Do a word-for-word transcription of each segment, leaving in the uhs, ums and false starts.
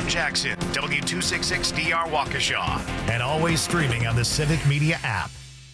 M Jackson, W two sixty-six D R Waukesha, and always streaming on the Civic Media app.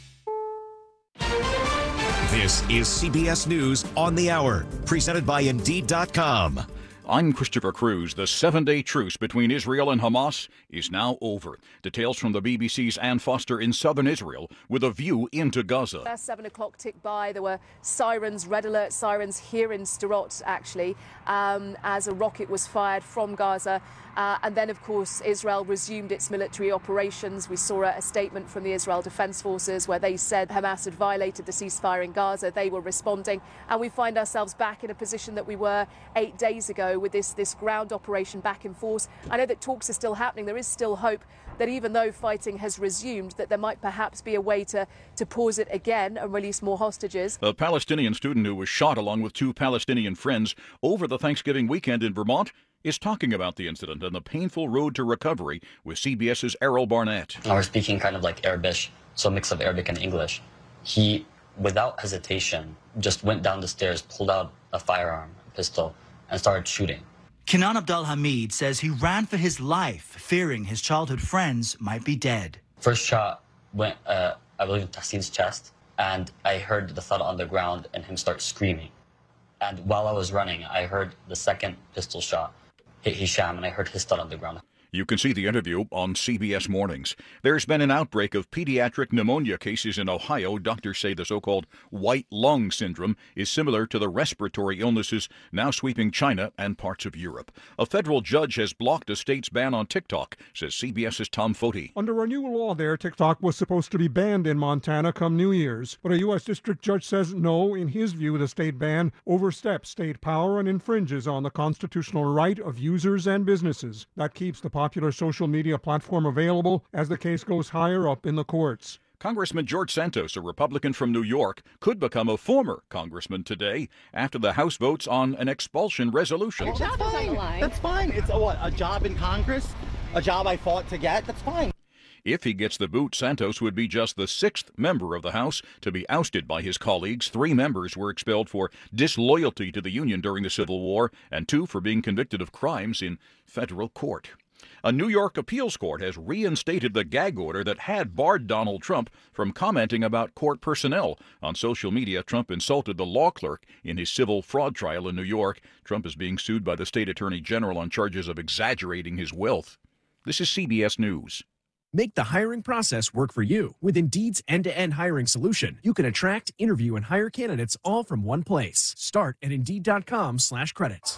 This is C B S News on the Hour, presented by Indeed dot com. I'm Christopher Cruz. The seven-day truce between Israel and Hamas is now over. Details from the B B C's Ann Foster in southern Israel with a view into Gaza. As seven o'clock ticked by, there were sirens, red alert sirens here in Sderot, actually, um, as a rocket was fired from Gaza. Uh, and then, of course, Israel resumed its military operations. We saw a, a statement from the Israel Defense Forces where they said Hamas had violated the ceasefire in Gaza. They were responding. And we find ourselves back in a position that we were eight days ago with this, this ground operation back in force. I know that talks are still happening. There is still hope that even though fighting has resumed, that there might perhaps be a way to, to pause it again and release more hostages. A Palestinian student who was shot along with two Palestinian friends over the Thanksgiving weekend in Vermont is talking about the incident and the painful road to recovery with CBS's Errol Barnett. We're speaking kind of like Arabic, so a mix of Arabic and English. He, without hesitation, just went down the stairs, pulled out a firearm, a pistol, and started shooting. Kenan Abdul Hamid says he ran for his life, fearing his childhood friends might be dead. First shot went, uh, I believe, in Tahsin's chest, and I heard the thud on the ground and him start screaming. And while I was running, I heard the second pistol shot hit Hisham, and I heard his thud on the ground. You can see the interview on C B S Mornings. There's been an outbreak of pediatric pneumonia cases in Ohio. Doctors say the so-called white lung syndrome is similar to the respiratory illnesses now sweeping China and parts of Europe. A federal judge has blocked a state's ban on TikTok, says CBS's Tom Foti. Under a new law there, TikTok was supposed to be banned in Montana come New Year's. But a U S district judge says no. In his view, the state ban oversteps state power and infringes on the constitutional right of users and businesses. That keeps the popular social media platform available as the case goes higher up in the courts. Congressman George Santos, a Republican from New York, could become a former congressman today after the House votes on an expulsion resolution. Your job is on the line. That's fine. It's a, what, a job in Congress, a job I fought to get. That's fine. If he gets the boot, Santos would be just the sixth member of the House to be ousted by his colleagues. Three members were expelled for disloyalty to the Union during the Civil War, and two for being convicted of crimes in federal court. A New York appeals court has reinstated the gag order that had barred Donald Trump from commenting about court personnel. On social media, Trump insulted the law clerk in his civil fraud trial in New York. Trump is being sued by the state attorney general on charges of exaggerating his wealth. This is C B S News. Make the hiring process work for you. With Indeed's end-to-end hiring solution, you can attract, interview, and hire candidates all from one place. Start at Indeed.com slash credits.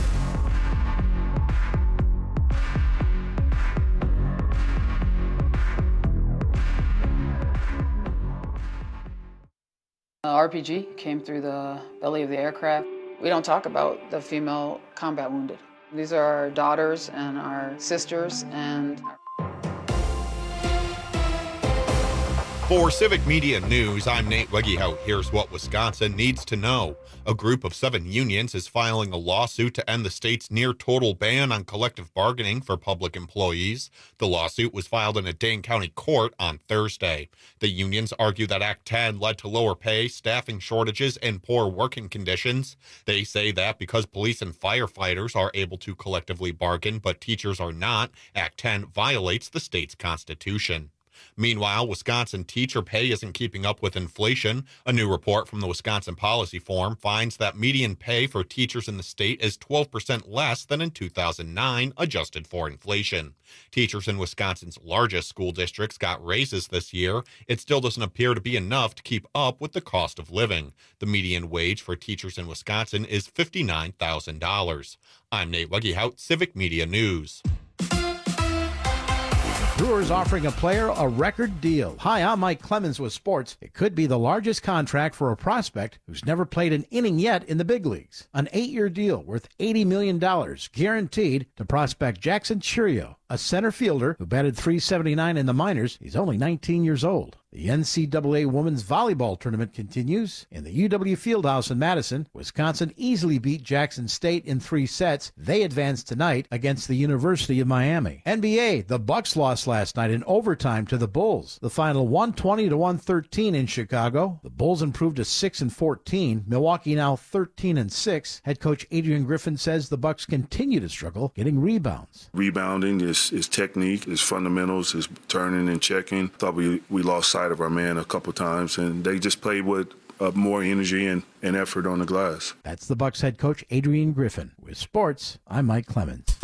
Uh, R P G came through the belly of the aircraft. We don't talk about the female combat wounded. These are our daughters and our sisters and... For Civic Media News, I'm Nate Wegehout. Here's what Wisconsin needs to know. A group of seven unions is filing a lawsuit to end the state's near-total ban on collective bargaining for public employees. The lawsuit was filed in a Dane County court on Thursday. The unions argue that Act ten led to lower pay, staffing shortages, and poor working conditions. They say that because police and firefighters are able to collectively bargain, but teachers are not, Act ten violates the state's constitution. Meanwhile, Wisconsin teacher pay isn't keeping up with inflation. A new report from the Wisconsin Policy Forum finds that median pay for teachers in the state is twelve percent less than in two thousand nine, adjusted for inflation. Teachers in Wisconsin's largest school districts got raises this year. It still doesn't appear to be enough to keep up with the cost of living. The median wage for teachers in Wisconsin is fifty-nine thousand dollars. I'm Nate Wegehout, Civic Media News. Brewers offering a player a record deal. Hi, I'm Mike Clemens with sports. It could be the largest contract for a prospect who's never played an inning yet in the big leagues. An eight-year deal worth eighty million dollars guaranteed to prospect Jackson Chourio. a center fielder who batted three seventy-nine in the minors. He's only nineteen years old. The N C double A Women's Volleyball Tournament continues. In the U W Fieldhouse in Madison, Wisconsin easily beat Jackson State in three sets. They advance tonight against the University of Miami. N B A, the Bucks lost last night in overtime to the Bulls. The final one twenty to one thirteen in Chicago. The Bulls improved to six and fourteen. Milwaukee now thirteen and six. Head coach Adrian Griffin says the Bucks continue to struggle getting rebounds. Rebounding is, is technique, is fundamentals, is turning and checking. Thought we, we lost sight of our man a couple times, and they just played with uh, more energy and, and effort on the glass. That's the Bucks head coach Adrian Griffin. With sports, I'm Mike Clemens.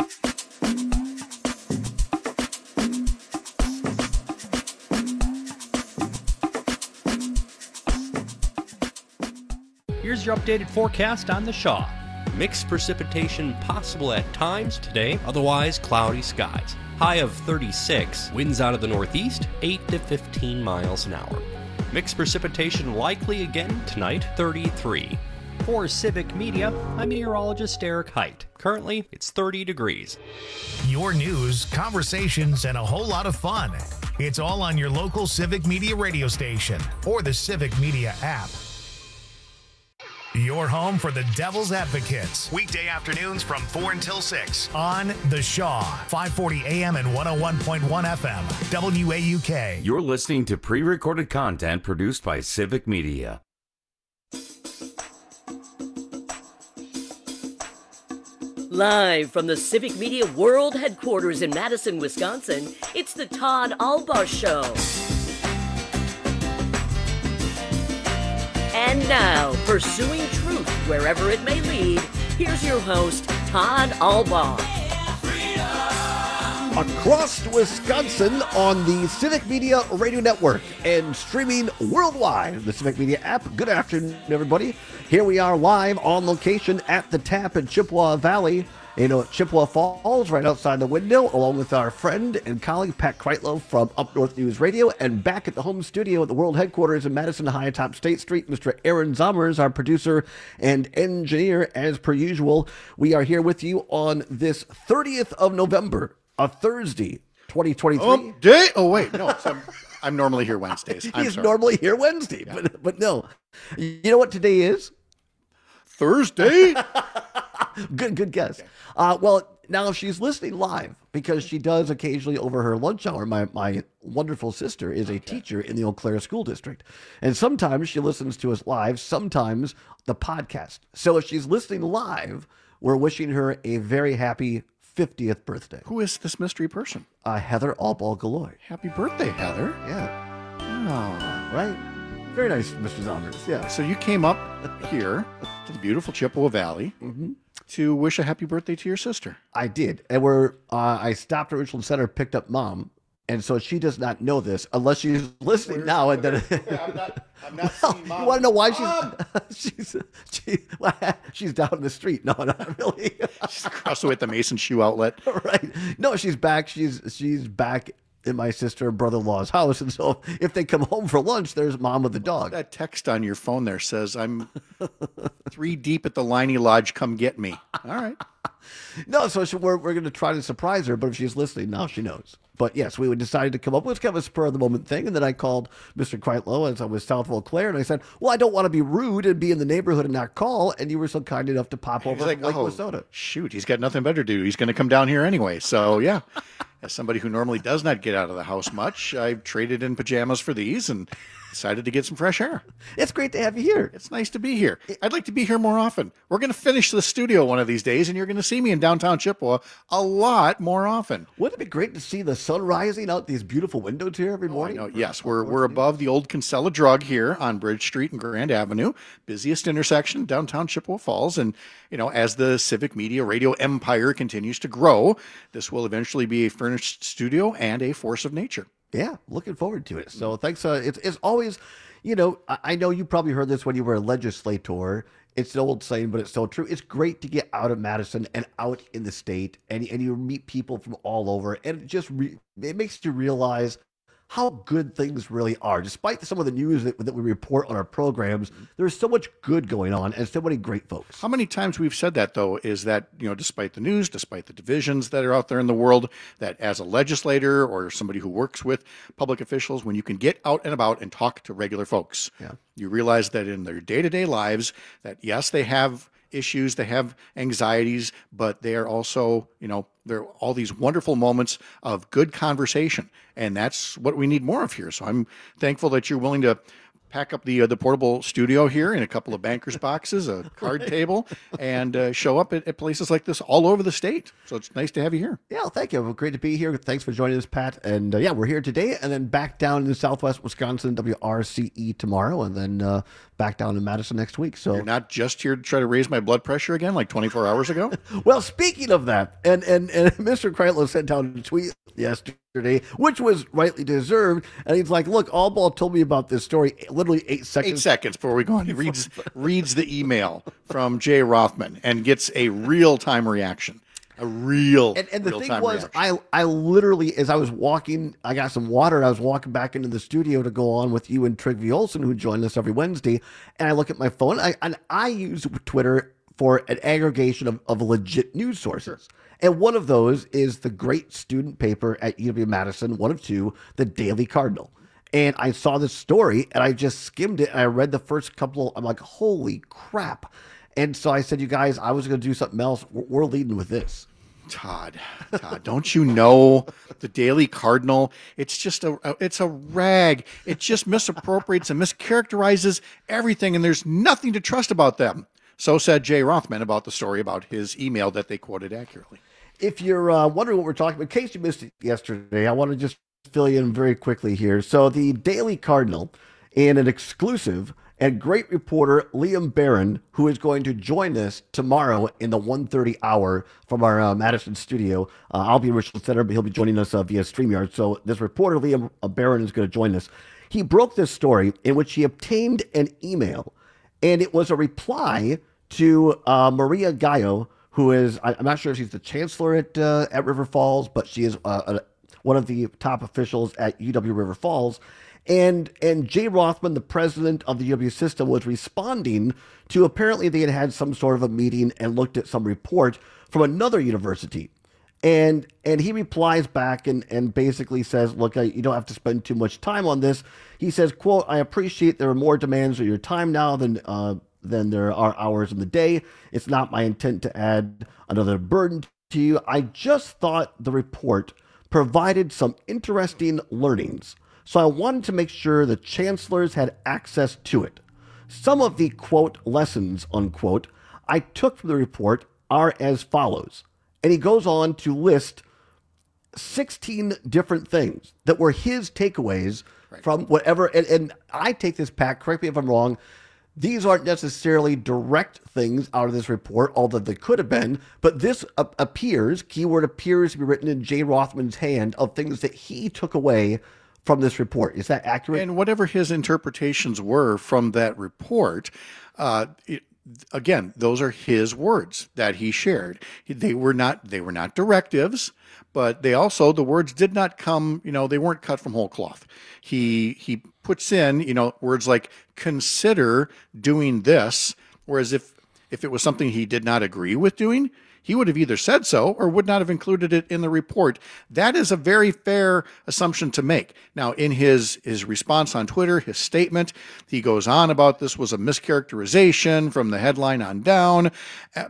Here's your updated forecast on the Shaw. Mixed precipitation possible at times today, otherwise cloudy skies. High of thirty-six, winds out of the northeast, eight to fifteen miles an hour. Mixed precipitation likely again tonight, thirty-three. For Civic Media, I'm meteorologist Eric Height. Currently, it's thirty degrees. Your news, conversations, and a whole lot of fun. It's all on your local Civic Media radio station or the Civic Media app. Your home for the Devil's Advocates. Weekday afternoons from four until six on The Shaw, five forty A M and one oh one point one F M, W A U K. You're listening to pre-recorded content produced by Civic Media. Live from the Civic Media World Headquarters in Madison, Wisconsin, it's the Todd Albaugh Show. And now, pursuing truth wherever it may lead, here's your host, Todd Albaugh. Across Wisconsin on the Civic Media Radio Network and streaming worldwide, the Civic Media app. Good afternoon, everybody. Here we are live on location at the Tap in Chippewa Valley, you know, Chippewa Falls, right outside the window, along with our friend and colleague Pat Kreitlow from Up North News Radio, and back at the home studio at the world headquarters in Madison, high atop State Street, Mister Aaron Zommers, our producer and engineer, as per usual. We are here with you on this thirtieth of November, a Thursday, twenty twenty-three. Oh, day? Oh, wait, no, so I'm, I'm normally here Wednesdays. I'm He's sorry. normally here Wednesday, yeah. but but no. You know what today is? Thursday? Good, good guess. Okay. Uh, well, now if she's listening live, because she does occasionally over her lunch hour, my, my wonderful sister is a okay. teacher in the Eau Claire School District. And sometimes she listens to us live, sometimes the podcast. So if she's listening live, we're wishing her a very happy fiftieth birthday. Who is this mystery person? Uh, Heather Albaugh-Galloy. Happy birthday, Heather. Yeah. Oh. Right? Very nice, Mister Zommers. Yeah. So you came up here to the beautiful Chippewa Valley mm-hmm. to wish a happy birthday to your sister. I did. And we're, uh, I stopped at Richland Center, picked up Mom. And so she does not know this unless she's listening Where's, now. And then yeah, I'm not, I'm not well, seeing Mom. You want to know why Mom! she's she's she, well, she's down the street? No, not really. She's across the way at the Mason Shoe Outlet. Right? No, she's back. She's she's back in my sister and brother-in-law's house, and so if they come home for lunch, there's Mom with the dog. That text on your phone there says, "I'm three deep at the Liney Lodge. Come get me." All right. No, so she, we're we're going to try to surprise her, but if she's listening now, she knows. But yes, we decided to come up with kind of a spur of the moment thing, and then I called Mister Kreitlow as I was south of Eau Claire, and I said, "Well, I don't want to be rude and be in the neighborhood and not call," and you were so kind enough to pop over like, from Lake oh, Wissota. Shoot, he's got nothing better to do. He's going to come down here anyway. So yeah, as somebody who normally does not get out of the house much, I've traded in pajamas for these and decided to get some fresh air. It's great to have you here. It's nice to be here. I'd like to be here more often. We're going to finish the studio one of these days, and you're going to see me in downtown Chippewa a lot more often. Wouldn't it be great to see the sun rising out these beautiful windows here every morning? Oh, I know. Yes, we're we're above the old Kinsella Drug here on Bridge Street and Grand Avenue, busiest intersection downtown Chippewa Falls. And you know, as the Civic Media Radio empire continues to grow, this will eventually be a furnished studio and a force of nature. Yeah, looking forward to it. So thanks. Uh, it's it's always, you know, I, I know you probably heard this when you were a legislator. It's an old saying, but it's so true. It's great to get out of Madison and out in the state, and and you meet people from all over, and it just re, it makes you realize how good things really are. Despite some of the news that, that we report on our programs, there's so much good going on and so many great folks. How many times we've said that, though, is that, you know, despite the news, despite the divisions that are out there in the world, that as a legislator or somebody who works with public officials, when you can get out and about and talk to regular folks, yeah. you realize that in their day-to-day lives, that yes, they have issues, they have anxieties, but they are also, you know, there are all these wonderful moments of good conversation, and that's what we need more of here. So I'm thankful that you're willing to pack up the uh, the portable studio here in a couple of bankers boxes, a card right. table, and uh, show up at, at places like this all over the state. So it's nice to have you here. Yeah, thank you. Well, great to be here. Thanks for joining us, Pat. And uh, yeah, we're here today and then back down in Southwest Wisconsin, W R C E tomorrow, and then uh, back down in Madison next week. So you're not just here to try to raise my blood pressure again like twenty-four hours ago? Well, speaking of that, and, and, and Mister Kreitlow sent out a tweet yesterday, which was rightly deserved. And he's like, look, Allball told me about this story literally eight seconds. Eight seconds before we go on. He reads, reads the email from Jay Rothman and gets a real-time reaction. A real And, and the thing was, reaction. I I literally, as I was walking, I got some water, and I was walking back into the studio to go on with you and Trygve Olsen, who join us every Wednesday, and I look at my phone, I, and I use Twitter for an aggregation of, of legit news sources. And one of those is the great student paper at U W-Madison, one of two, the Daily Cardinal. And I saw this story, and I just skimmed it, and I read the first couple. I'm like, holy crap. And so I said, you guys, I was going to do something else. We're, we're leading with this. Todd, Todd, don't you know the Daily Cardinal? It's just a, it's a rag. It just misappropriates and mischaracterizes everything, and there's nothing to trust about them. So said Jay Rothman about the story about his email that they quoted accurately. If you're uh, wondering what we're talking about, in case you missed it yesterday, I want to just fill you in very quickly here. So the Daily Cardinal, in an exclusive, and great reporter Liam Barron, who is going to join us tomorrow in the one thirty hour from our uh, Madison studio. Uh, I'll be in Richland Center, but he'll be joining us uh, via StreamYard. So this reporter, Liam Barron, is going to join us. He broke this story in which he obtained an email, and it was a reply to uh, Maria Gallo, who is, I'm not sure if she's the chancellor at uh, at River Falls, but she is uh, a, one of the top officials at U W River Falls. And and Jay Rothman, the president of the U W system, was responding to apparently they had had some sort of a meeting and looked at some report from another university. And and he replies back and, and basically says, look, I, you don't have to spend too much time on this. He says, quote, I appreciate there are more demands on your time now than uh, than there are hours in the day. It's not my intent to add another burden to you. I just thought the report provided some interesting learnings. So I wanted to make sure the chancellors had access to it. Some of the, quote, lessons, unquote, I took from the report are as follows. And he goes on to list sixteen different things that were his takeaways right. from whatever. And, and I take this, Pat, correct me if I'm wrong, these aren't necessarily direct things out of this report, although they could have been, but this uh, appears, keyword appears to be written in Jay Rothman's hand of things that he took away from this report. Is that accurate? And whatever his interpretations were from that report, uh, it, again, those are his words that he shared. They were not they were not directives, but they also, the words did not come, you know, they weren't cut from whole cloth. He he puts in, you know, words like consider doing this, whereas if if it was something he did not agree with doing, he would have either said so or would not have included it in the report. That is a very fair assumption to make. Now, in his, his response on Twitter, his statement, he goes on about this was a mischaracterization from the headline on down. Uh,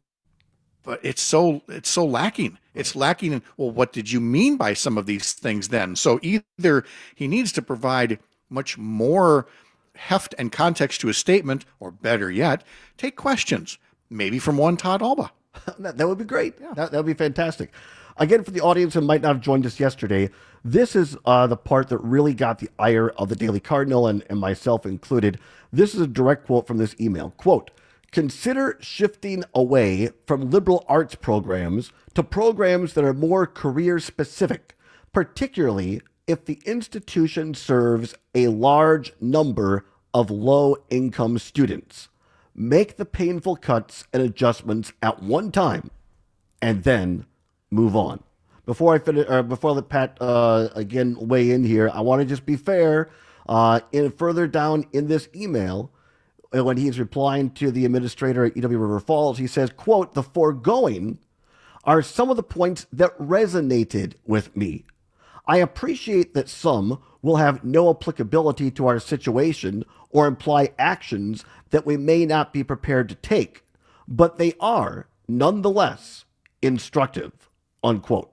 but it's so it's so lacking. It's lacking in, well, what did you mean by some of these things then? So either he needs to provide much more heft and context to his statement, or better yet, take questions, maybe from one Todd Alba. that, that would be great. Yeah. That, that would be fantastic. Again, for the audience who might not have joined us yesterday, this is uh, the part that really got the ire of the Daily Cardinal and, and myself included. This is a direct quote from this email. Quote, consider shifting away from liberal arts programs to programs that are more career specific, particularly if the institution serves a large number of low-income students. Make the painful cuts and adjustments at one time and then move on. before I finish, or before I let Pat uh, again weigh in here, I want to just be fair. Uh, in further down in this email, when he's replying to the administrator at U W River Falls, he says, quote, "The foregoing are some of the points that resonated with me. I appreciate that some will have no applicability to our situation or imply actions that we may not be prepared to take, but they are nonetheless instructive," unquote.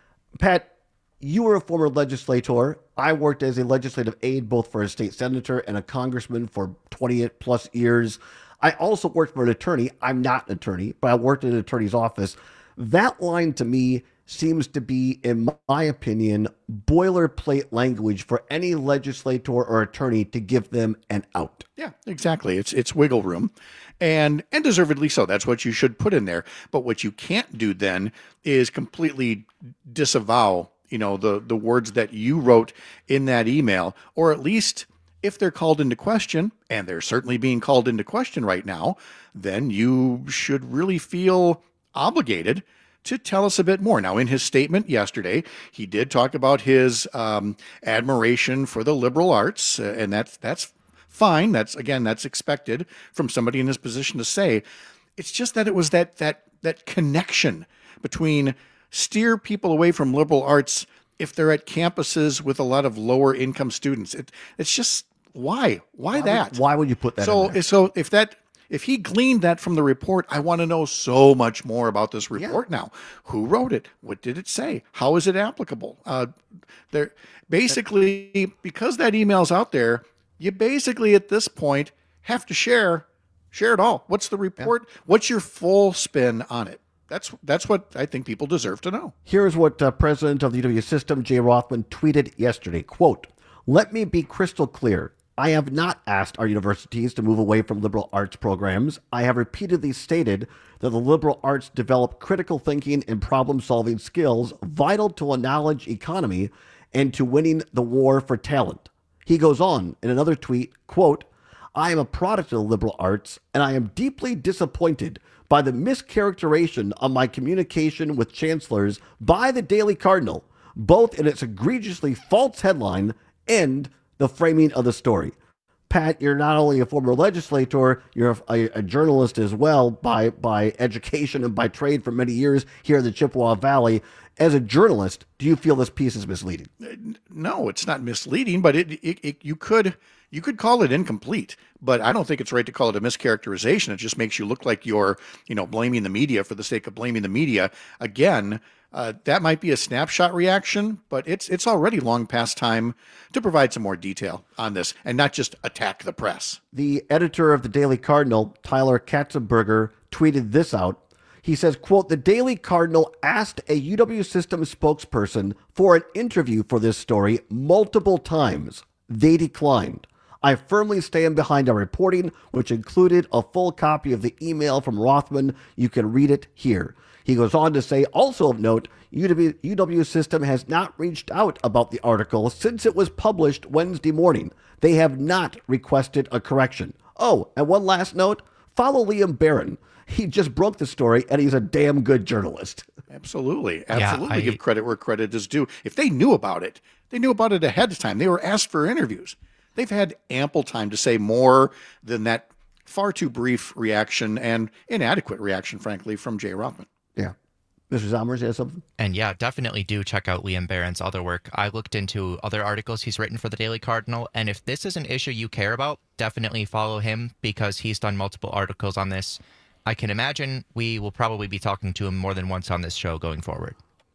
Pat, you were a former legislator. I worked as a legislative aide both for a state senator and a congressman for twenty plus years. I also worked for an attorney. I'm not an attorney, but I worked in an attorney's office. That line to me seems to be, in my opinion, boilerplate language for any legislator or attorney to give them an out. Yeah, exactly. It's it's wiggle room, and and deservedly so. That's what you should put in there. But what you can't do then is completely disavow, you know, the the words that you wrote in that email, or at least if they're called into question, and they're certainly being called into question right now, then you should really feel obligated to tell us a bit more. Now, in his statement yesterday, he did talk about his um, admiration for the liberal arts, uh, and that's that's fine. That's again, that's expected from somebody in his position to say. It's just that it was that that that connection between steer people away from liberal arts if they're at campuses with a lot of lower income students. It, it's just why why, Why that? would, why would you put that? So in there? so if that. If he gleaned that from the report, I want to know so much more about this report yeah. now. Who wrote it? What did it say? How is it applicable? Uh, there, basically, because that email's out there, you basically at this point have to share, share it all. What's the report? Yeah. What's your full spin on it? That's that's what I think people deserve to know. Here's what uh, President of the U W System, Jay Rothman, tweeted yesterday. Quote, "Let me be crystal clear. I have not asked our universities to move away from liberal arts programs. I have repeatedly stated that the liberal arts develop critical thinking and problem-solving skills vital to a knowledge economy and to winning the war for talent." He goes on in another tweet, quote, "I am a product of the liberal arts, and I am deeply disappointed by the mischaracterization of my communication with chancellors by the Daily Cardinal, both in its egregiously false headline and the framing of the story." Pat, you're not only a former legislator, you're a, a journalist as well by by education and by trade for many years here in the Chippewa Valley. As a journalist, do you feel this piece is misleading? No, it's not misleading, but it, it, it you could you could call it incomplete. But I don't think it's right to call it a mischaracterization. It just makes you look like you're, you know, blaming the media for the sake of blaming the media. Again, Uh, that might be a snapshot reaction, but it's it's already long past time to provide some more detail on this and not just attack the press. The editor of the Daily Cardinal, Tyler Katzenberger, tweeted this out. He says, quote, "The Daily Cardinal asked a U W System spokesperson for an interview for this story multiple times. They declined. I firmly stand behind our reporting, which included a full copy of the email from Rothman. You can read it here." He goes on to say, also of note, U W, U W System has not reached out about the article since it was published Wednesday morning. They have not requested a correction. Oh, and one last note, follow Liam Barron. He just broke the story, and he's a damn good journalist. Absolutely. Absolutely. Yeah, I, give credit where credit is due. If they knew about it, they knew about it ahead of time. They were asked for interviews. They've had ample time to say more than that far too brief reaction and inadequate reaction, frankly, from Jay Rothman. Yeah. Mister Zomers has something? And yeah, definitely do check out Liam Barron's other work. I looked into other articles he's written for the Daily Cardinal, and if this is an issue you care about, definitely follow him because he's done multiple articles on this. I can imagine we will probably be talking to him more than once on this show going forward.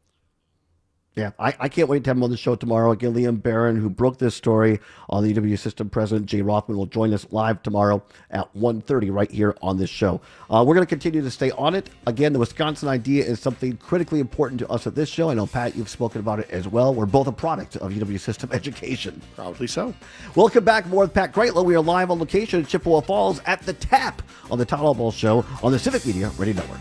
Yeah, I, I can't wait to have him on the show tomorrow. Again, Liam Barron, who broke this story on the U W System President Jay Rothman, will join us live tomorrow at one thirty right here on this show. Uh, we're going to continue to stay on it. Again, the Wisconsin idea is something critically important to us at this show. I know, Pat, you've spoken about it as well. We're both a product of U W System education. Proudly so. Welcome back. More with Pat Greitlow. We are live on location in Chippewa Falls at the Tap on the Todd Albaugh Show on the Civic Media Radio Network.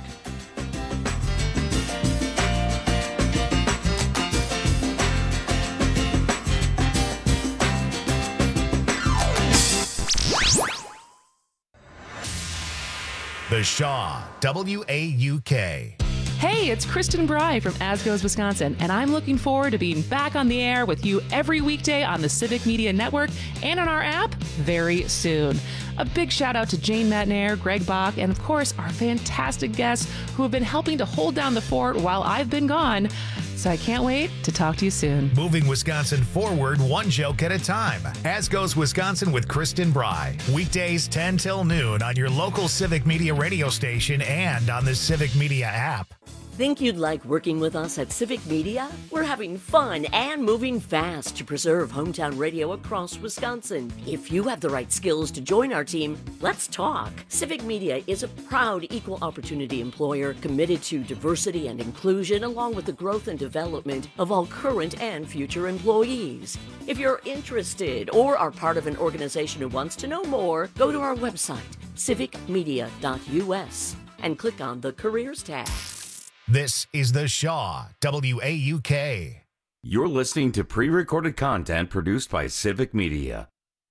The Shaw, W A U K. Hey, it's Kristen Bry from As Goes Wisconsin, and I'm looking forward to being back on the air with you every weekday on the Civic Media Network and on our app very soon. A big shout out to Jane Matnair, Greg Bach, and of course our fantastic guests who have been helping to hold down the fort while I've been gone. So I can't wait to talk to you soon. Moving Wisconsin forward one joke at a time. As Goes Wisconsin with Kristen Bry. Weekdays ten till noon on your local Civic Media radio station and on the Civic Media app. Think you'd like working with us at Civic Media? We're having fun and moving fast to preserve hometown radio across Wisconsin. If you have the right skills to join our team, let's talk. Civic Media is a proud equal opportunity employer committed to diversity and inclusion along with the growth and development of all current and future employees. If you're interested or are part of an organization who wants to know more, go to our website, civic media dot u s, and click on the Careers tab. This is The Shaw, W A U K. You're listening to pre-recorded content produced by Civic Media.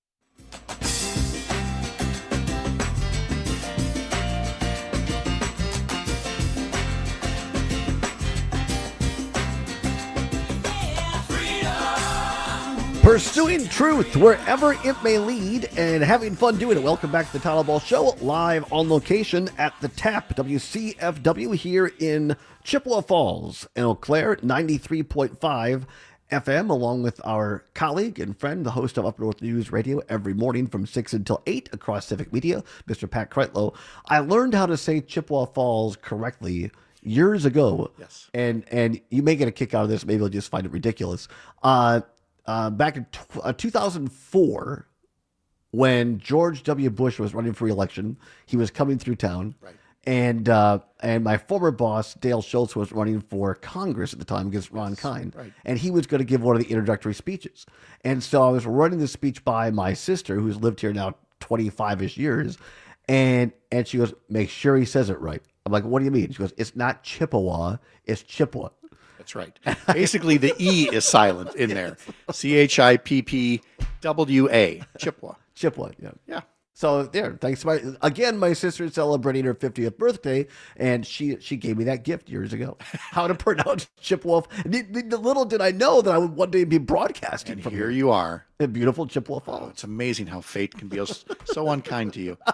Pursuing truth wherever it may lead and having fun doing it. Welcome back to the Todd Ball Show, live on location at the Tap, W C F W here in Chippewa Falls and Eau Claire, ninety-three point five F M, along with our colleague and friend, the host of Up North News Radio every morning from six until eight across Civic Media, Mister Pat Kreitlow. I learned how to say Chippewa Falls correctly years ago. Yes. And, and you may get a kick out of this. Maybe you'll just find it ridiculous. Uh, Uh, back in t- uh, two thousand four, when George W. Bush was running for re-election, he was coming through town, right. and uh, and my former boss, Dale Schultz, was running for Congress at the time against Ron yes, Kine, right. and he was going to give one of the introductory speeches. And so I was running the speech by my sister, who's lived here now twenty-five-ish years, and and she goes, make sure he says it right. I'm like, what do you mean? She goes, it's not Chippewa, it's Chippewa. That's right. Basically, the E is silent in there. C H I P P W A. Chippewa. Chippewa, yeah. Yeah. So there, thanks to my, again, my sister is celebrating her fiftieth birthday, and she she gave me that gift years ago. How to pronounce Chippewa. Little did I know that I would one day be broadcasting and from here. you are. In beautiful Chippewa Falls. Oh, it's amazing how fate can be so unkind to you.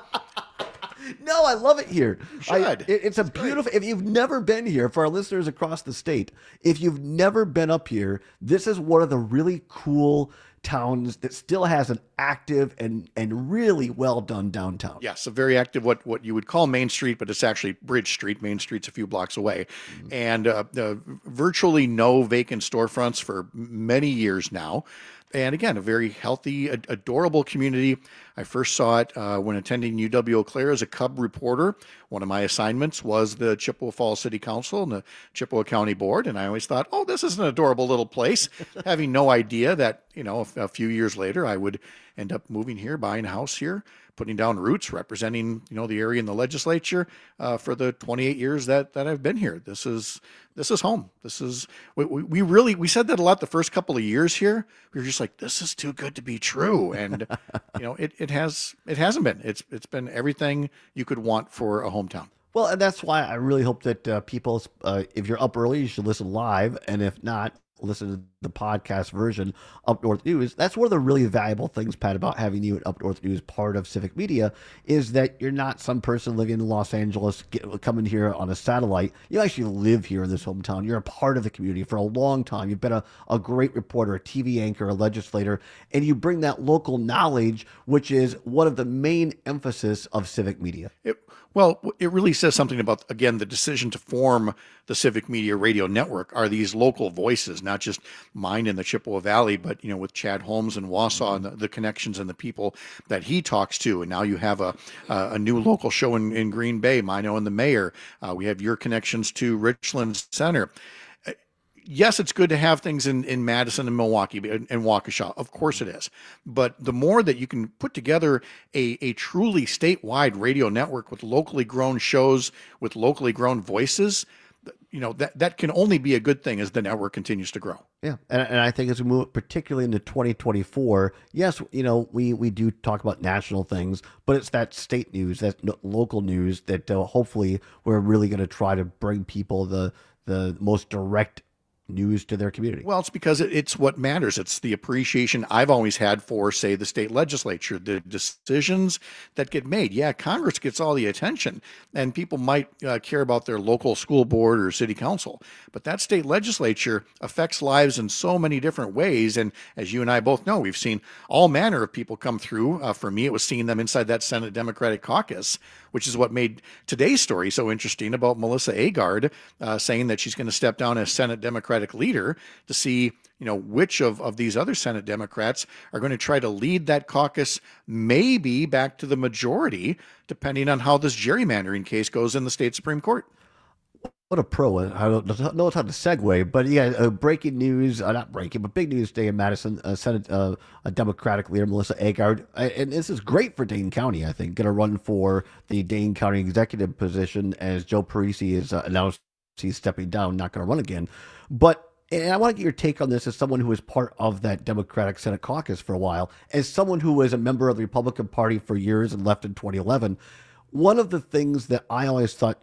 No, I love it here. You should. I, it, it's a it's beautiful, great. If you've never been here, for our listeners across the state, if you've never been up here, this is one of the really cool towns that still has an active and, and really well done downtown. Yes, a very active, what, what you would call Main Street, but it's actually Bridge Street. Main Street's a few blocks away. Mm-hmm. And uh, uh, virtually no vacant storefronts for many years now. And again, a very healthy, ad- adorable community. I first saw it uh, when attending U W Eau Claire as a Cub reporter. One of my assignments was the Chippewa Falls City Council and the Chippewa County Board. And I always thought, oh, this is an adorable little place, having no idea that, you know, a, a few years later, I would end up moving here, buying a house here, putting down roots, representing, you know, the area in the legislature uh, for the twenty-eight years that, that I've been here. This is, this is home. This is, we, we really, we said that a lot the first couple of years here. We were just like, this is too good to be true. And, you know, it, it has, it hasn't been, it's, it's been everything you could want for a hometown. Well, and that's why I really hope that uh, people, uh, if you're up early, you should listen live. And if not, listen to the podcast version, Up North News. That's one of the really valuable things, Pat, about having you at Up North News, part of Civic Media, is that you're not some person living in Los Angeles, get, coming here on a satellite. You actually live here in this hometown. You're a part of the community for a long time. You've been a, a great reporter, a T V anchor, a legislator, and you bring that local knowledge, which is one of the main emphasis of Civic Media. It, well, it really says something about, again, the decision to form the Civic Media Radio Network are these local voices, not just mine in the Chippewa Valley, but, you know, with Chad Holmes in Wausau and the, the connections and the people that he talks to. And now you have a uh, a new local show in, in Green Bay, Mino and the Mayor. Uh, we have your connections to Richland Center. Yes, it's good to have things in, in Madison and Milwaukee and, and Waukesha. Of course it is. But the more that you can put together a, a truly statewide radio network with locally grown shows, with locally grown voices, you know, that, that can only be a good thing as the network continues to grow. Yeah, and, and I think as we move particularly into twenty twenty-four, yes, you know, we, we do talk about national things, but it's that state news, that no, local news that uh, hopefully we're really going to try to bring people the the most direct news to their community. Well, it's because it, it's what matters. It's the appreciation I've always had for, say, the state legislature, the decisions that get made. Yeah, Congress gets all the attention, and people might uh, care about their local school board or city council, but that state legislature affects lives in so many different ways. And as you and I both know, we've seen all manner of people come through. Uh, for me, it was seeing them inside that Senate Democratic caucus, which is what made today's story so interesting about Melissa Agard uh, saying that she's going to step down as Senate Democratic leader, to see, you know, which of, of these other Senate Democrats are going to try to lead that caucus maybe back to the majority, depending on how this gerrymandering case goes in the state Supreme Court. What a pro. I don't know how to segue, but yeah, uh, breaking news, uh, not breaking, but big news today in Madison, uh, Senate, uh, a Democratic leader, Melissa Agard. Uh, and this is great for Dane County, I think, going to run for the Dane County executive position as Joe Parisi is uh, announced he's stepping down, not going to run again. But and I want to get your take on this as someone who was part of that Democratic Senate caucus for a while, as someone who was a member of the Republican Party for years and left in twenty eleven. One of the things that I always thought,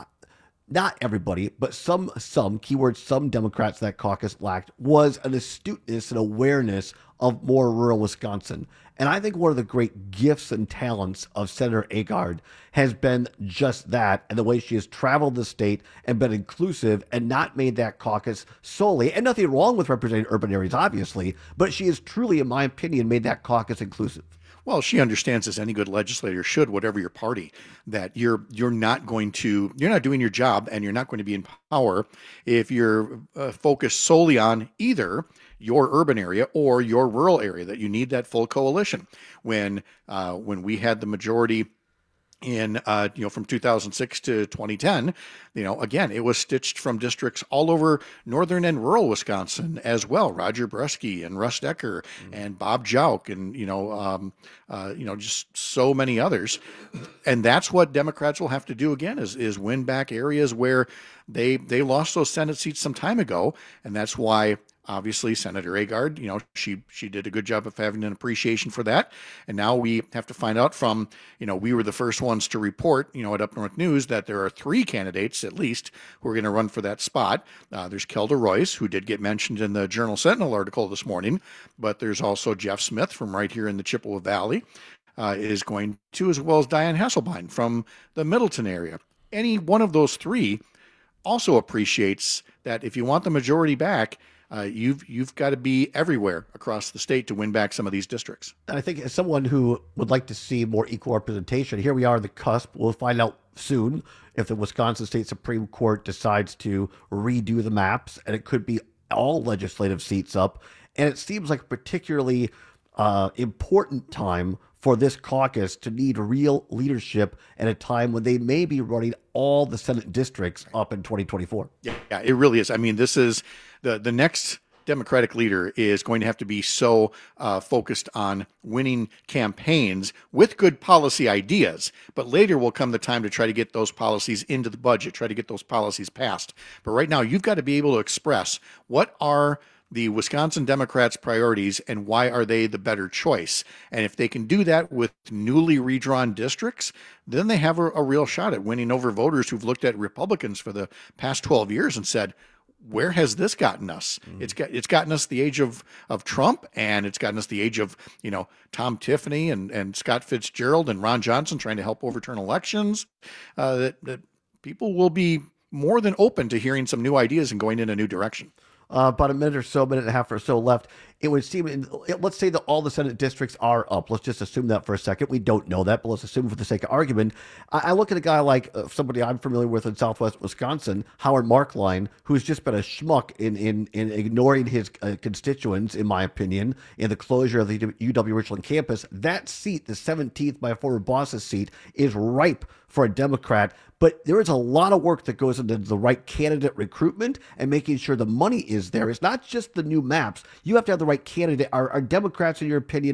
not everybody, but some, some, keyword, some Democrats that caucus lacked was an astuteness and awareness of more rural Wisconsin. And I think one of the great gifts and talents of Senator Agard has been just that, and the way she has traveled the state and been inclusive and not made that caucus solely, and nothing wrong with representing urban areas, obviously, but she has truly, in my opinion, made that caucus inclusive. Well, she understands, as any good legislator should, whatever your party, that you're you're not going to, you're not doing your job, and you're not going to be in power if you're uh, focused solely on either your urban area or your rural area, that you need that full coalition. When uh, when we had the majority in, uh, you know, from two thousand six to twenty ten, you know, again, it was stitched from districts all over northern and rural Wisconsin as well. Roger Bresky and Russ Decker mm-hmm. and Bob Jauk and, you know, um, uh, you know, just so many others. And that's what Democrats will have to do again, is, is win back areas where they, they lost those Senate seats some time ago. And that's why, obviously, Senator Agard, you know, she she did a good job of having an appreciation for that. And now we have to find out from, you know, we were the first ones to report, you know, at Up North News that there are three candidates, at least, who are going to run for that spot. Uh, there's Kelda Royce, who did get mentioned in the Journal Sentinel article this morning, but there's also Jeff Smith from right here in the Chippewa Valley uh, is going to, as well as Diane Hasselbein from the Middleton area. Any one of those three also appreciates that if you want the majority back, Uh, you've you've got to be everywhere across the state to win back some of these districts. And I think as someone who would like to see more equal representation, here we are at the cusp. We'll find out soon if the Wisconsin State Supreme Court decides to redo the maps, and it could be all legislative seats up. And it seems like a particularly uh, important time for this caucus to need real leadership at a time when they may be running all the Senate districts up in twenty twenty-four. Yeah, yeah, it really is. I mean, this is the the next Democratic leader is going to have to be so uh, focused on winning campaigns with good policy ideas, but later will come the time to try to get those policies into the budget, try to get those policies passed. But right now, you've got to be able to express what are the Wisconsin Democrats' priorities and why are they the better choice. And if they can do that with newly redrawn districts, then they have a, a real shot at winning over voters who've looked at Republicans for the past twelve years and said, where has this gotten us? Mm. It's got it's gotten us the age of of Trump, and it's gotten us the age of, you know, Tom Tiffany and and Scott Fitzgerald and Ron Johnson trying to help overturn elections. Uh, that that people will be more than open to hearing some new ideas and going in a new direction. Uh, about a minute or so, minute and a half or so left. It would seem, in, let's say that all the Senate districts are up. Let's just assume that for a second. We don't know that, but let's assume for the sake of argument. I, I look at a guy like uh, somebody I'm familiar with in Southwest Wisconsin, Howard Markline, who's just been a schmuck in in, in ignoring his uh, constituents, in my opinion, in the closure of the U W Richland campus. That seat, the seventeenth, my former boss's seat, is ripe for a Democrat. But there is a lot of work that goes into the right candidate recruitment and making sure the money is there. It's not just the new maps. You have to have the right candidate. Are, are Democrats, in your opinion,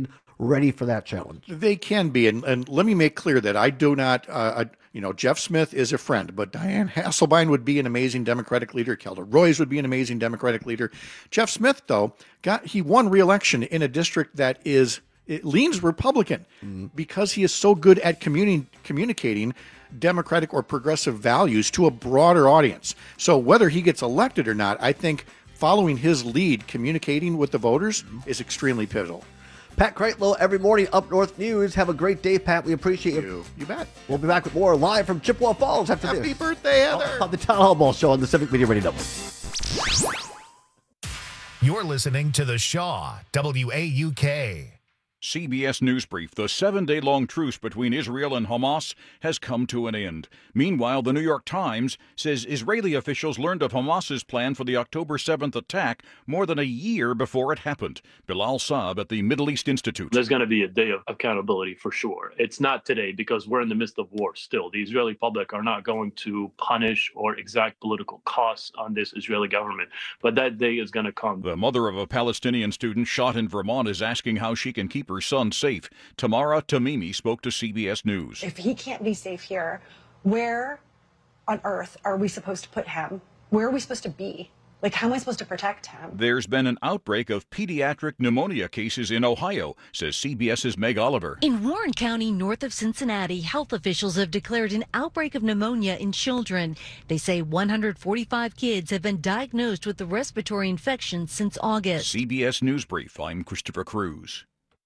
ready for that challenge. They can be, and, and let me make clear that I do not, uh, I, you know, Jeff Smith is a friend, but Diane Hasselbein would be an amazing Democratic leader. Kelda Roys would be an amazing Democratic leader. Jeff Smith, though, got he won re-election in a district that is, it leans Republican mm-hmm. because he is so good at communi- communicating Democratic or progressive values to a broader audience. So whether he gets elected or not, I think following his lead, communicating with the voters, mm-hmm. is extremely pivotal. Pat Kreitlow, every morning, Up North News. Have a great day, Pat. We appreciate you. You, you bet. We'll be back with more live from Chippewa Falls after Happy this. Happy birthday, Heather. On the Town Hall Ball Show on the Civic Media Radio Network. You're listening to The Shaw, W A U K. C B S News Brief. The seven-day-long truce between Israel and Hamas has come to an end. Meanwhile, the New York Times says Israeli officials learned of Hamas's plan for the October seventh attack more than a year before it happened. Bilal Saab at the Middle East Institute. There's going to be a day of accountability for sure. It's not today because we're in the midst of war still. The Israeli public are not going to punish or exact political costs on this Israeli government. But that day is going to come. The mother of a Palestinian student shot in Vermont is asking how she can keep her son safe. Tamara Tamimi spoke to C B S News. If he can't be safe here, where on earth are we supposed to put him? Where are we supposed to be? Like, how am I supposed to protect him? There's been an outbreak of pediatric pneumonia cases in Ohio, says CBS's Meg Oliver. In Warren County, north of Cincinnati, health officials have declared an outbreak of pneumonia in children. They say one hundred forty-five kids have been diagnosed with the respiratory infection since August. C B S News Brief. I'm Christopher Cruz.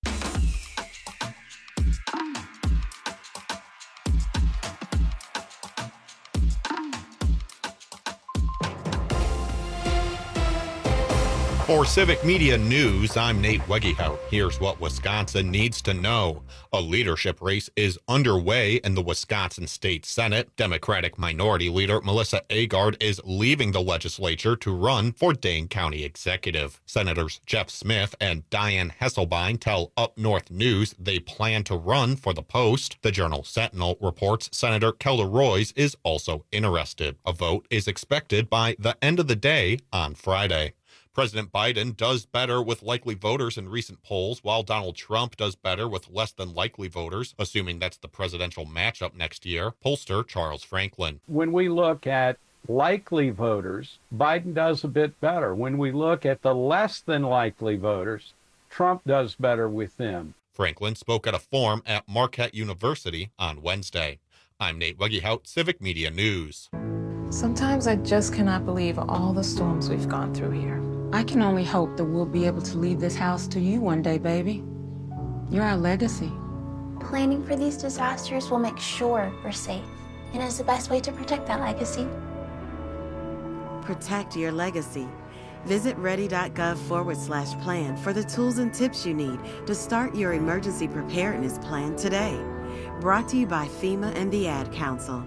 For Civic Media News, I'm Nate Wegehout. Here's what Wisconsin needs to know. A leadership race is underway in the Wisconsin State Senate. Democratic Minority Leader Melissa Agard is leaving the legislature to run for Dane County Executive. Senators Jeff Smith and Diane Hasselbein tell Up North News they plan to run for the post. The Journal Sentinel reports Senator Kelda Roys is also interested. A vote is expected by the end of the day on Friday. President Biden does better with likely voters in recent polls, while Donald Trump does better with less than likely voters, assuming that's the presidential matchup next year. Pollster Charles Franklin. When we look at likely voters, Biden does a bit better. When we look at the less than likely voters, Trump does better with them. Franklin spoke at a forum at Marquette University on Wednesday. I'm Nate Wegehout, Civic Media News. Sometimes I just cannot believe all the storms we've gone through here. I can only hope that we'll be able to leave this house to you one day, baby. You're our legacy. Planning for these disasters will make sure we're safe, and is the best way to protect that legacy. Protect your legacy. Visit ready.gov forward slash plan for the tools and tips you need to start your emergency preparedness plan today. Brought to you by FEMA and the Ad Council.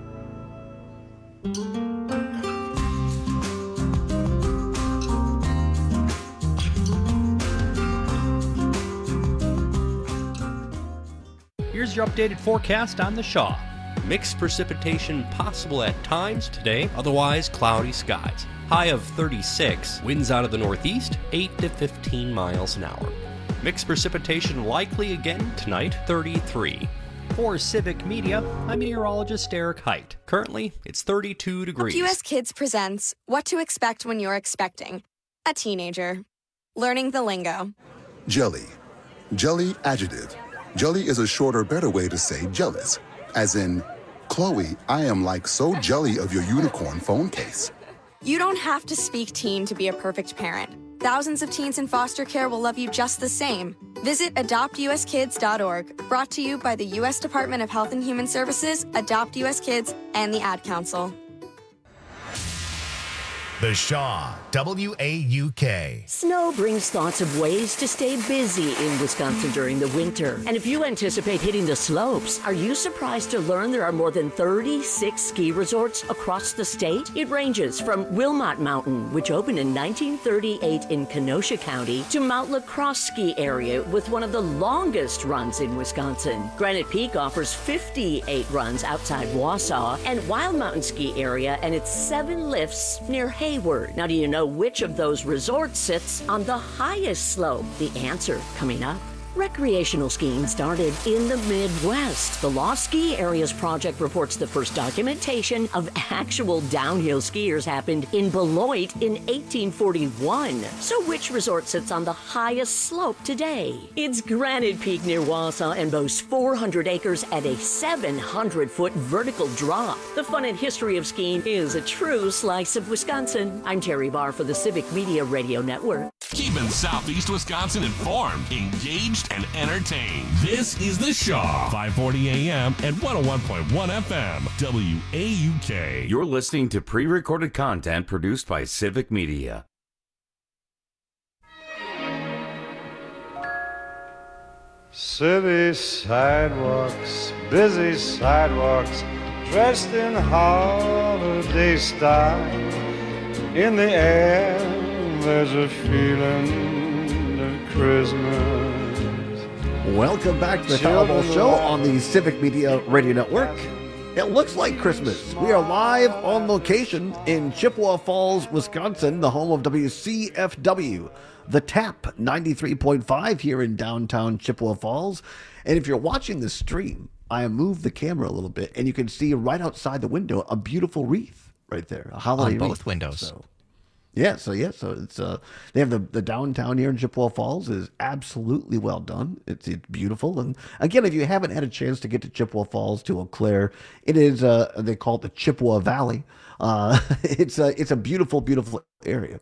Here's your updated forecast on the Shaw. Mixed precipitation possible at times today, otherwise cloudy skies. High of thirty-six, winds out of the northeast, eight to fifteen miles an hour. Mixed precipitation likely again tonight, thirty-three. For Civic Media, I'm meteorologist Eric Height. Currently, it's thirty-two degrees. U S Kids presents What to Expect When You're Expecting a Teenager. Learning the lingo. Jelly. Jelly adjective. Jelly is a shorter, better way to say jealous. As in, Chloe, I am like so jelly of your unicorn phone case. You don't have to speak teen to be a perfect parent. Thousands of teens in foster care will love you just the same. Visit adopt u s kids dot org, brought to you by the U S Department of Health and Human Services, Adopt U S Kids, and the Ad Council. The Shaw, W A U K. Snow brings thoughts of ways to stay busy in Wisconsin during the winter. And if you anticipate hitting the slopes, are you surprised to learn there are more than thirty-six ski resorts across the state? It ranges from Wilmot Mountain, which opened in nineteen thirty-eight in Kenosha County, to Mount La Crosse Ski Area with one of the longest runs in Wisconsin. Granite Peak offers fifty-eight runs outside Wausau, and Wild Mountain Ski Area and its seven lifts near Hayward. Now, do you know which of those resorts sits on the highest slope? The answer coming up. Recreational skiing started in the Midwest. The Lost Ski Areas Project reports the first documentation of actual downhill skiers happened in Beloit in eighteen forty-one. So which resort sits on the highest slope today? It's Granite Peak near Wausau and boasts four hundred acres at a seven hundred foot vertical drop. The fun and history of skiing is a true slice of Wisconsin. I'm Terry Barr for the Civic Media Radio Network. Keeping Southeast Wisconsin informed, engaged, and entertained. This is The Shaw, five forty a.m. and one oh one point one F M, W A U K. You're listening to pre-recorded content produced by Civic Media. City sidewalks, busy sidewalks, dressed in holiday style. In the air, there's a feeling of Christmas. Welcome back to the Powerball Show on the Civic Media Radio Network. It looks like Christmas. We are live on location in Chippewa Falls, Wisconsin, the home of W C F W. The Tap ninety-three point five here in downtown Chippewa Falls. And if you're watching the stream, I moved the camera a little bit, and you can see right outside the window a beautiful wreath right there, a holiday on both wreath. windows. So, yeah, so yeah, so it's uh, they have the the downtown here in Chippewa Falls is absolutely well done. It's it's beautiful, and again, if you haven't had a chance to get to Chippewa Falls, to Eau Claire, it is uh they call it the Chippewa Valley. Uh, it's a it's a beautiful, beautiful area.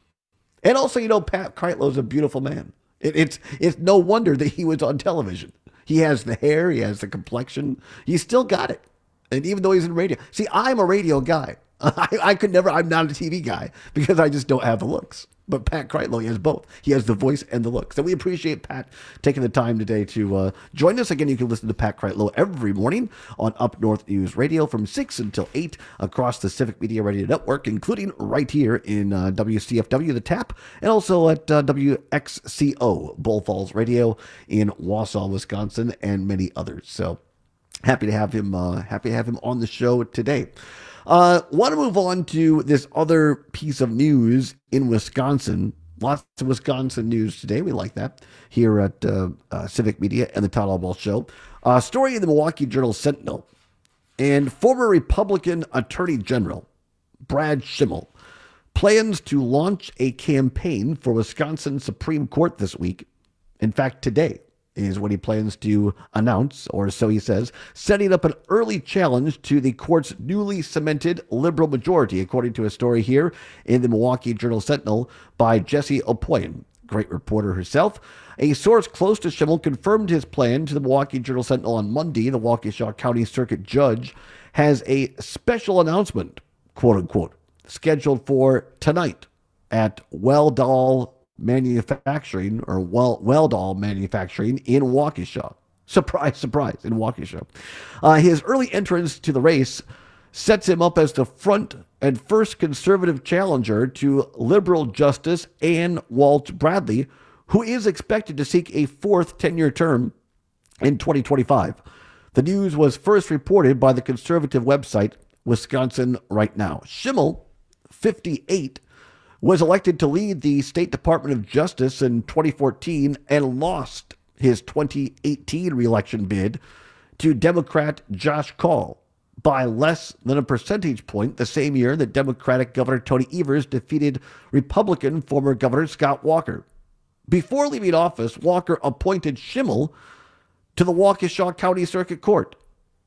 And also, you know, Pat Kreitlow is a beautiful man. It, it's it's no wonder that he was on television. He has the hair, he has the complexion, he's still got it. And even though he's in radio, see, I'm a radio guy. I, I could never, I'm not a T V guy because I just don't have the looks. But Pat Kreitlow, he has both. He has the voice and the looks. So we appreciate Pat taking the time today to uh, join us. Again, you can listen to Pat Kreitlow every morning on Up North News Radio from six until eight across the Civic Media Radio Network, including right here in uh, W C F W, The Tap, and also at uh, W X C O, Bull Falls Radio in Wausau, Wisconsin, and many others. So happy to have him, uh, happy to have him on the show today. Uh, want to move on to this other piece of news in Wisconsin. Lots of Wisconsin news today. We like that here at uh, uh, Civic Media and the Todd Allball Show. A uh, story in the Milwaukee Journal Sentinel. And former Republican Attorney General Brad Schimel plans to launch a campaign for Wisconsin Supreme Court this week. In fact, today is when he plans to announce, or so he says, setting up an early challenge to the court's newly cemented liberal majority, according to a story here in the Milwaukee Journal Sentinel by Jessie Opoyan, great reporter herself. A source close to Schimel confirmed his plan to the Milwaukee Journal Sentinel on Monday. The Waukesha County Circuit Judge has a special announcement, quote unquote, scheduled for tonight at Weldall Manufacturing or well, Weldall Manufacturing in Waukesha. Surprise, surprise, in Waukesha. Uh, his early entrance to the race sets him up as the front and first conservative challenger to liberal Justice Ann Walsh Bradley, who is expected to seek a fourth ten-year term in twenty twenty-five. The news was first reported by the conservative website Wisconsin Right Now. Schimel, fifty-eight, was elected to lead the State Department of Justice in twenty fourteen and lost his twenty eighteen reelection bid to Democrat Josh Kaul by less than a percentage point the same year that Democratic Governor Tony Evers defeated Republican former Governor Scott Walker. Before leaving office, Walker appointed Schimel to the Waukesha County Circuit Court.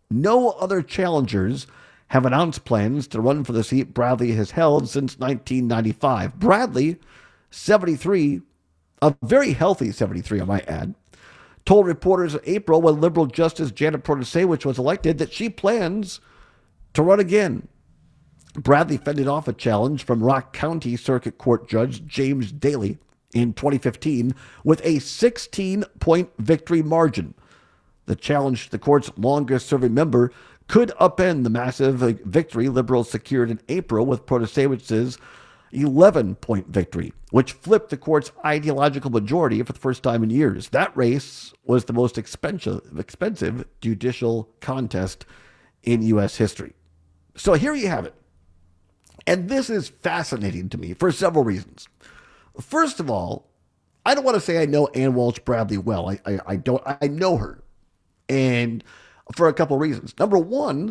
No other challengers have announced plans to run for the seat Bradley has held since nineteen ninety-five. Bradley, seventy-three, a very healthy seventy-three, I might add, told reporters in April when liberal Justice Janet Protasewicz was elected that she plans to run again. Bradley fended off a challenge from Rock County Circuit Court Judge James Daly in twenty fifteen with a sixteen-point victory margin. The challenge to the court's longest-serving member could upend the massive victory liberals secured in April with Protasewicz's eleven-point victory, which flipped the court's ideological majority for the first time in years. That race was the most expensive, expensive judicial contest in U S history. So here you have it. And this is fascinating to me for several reasons. First of all, I don't want to say I know Ann Walsh Bradley well. I, I, I don't. I know her. And for a couple reasons. Number one,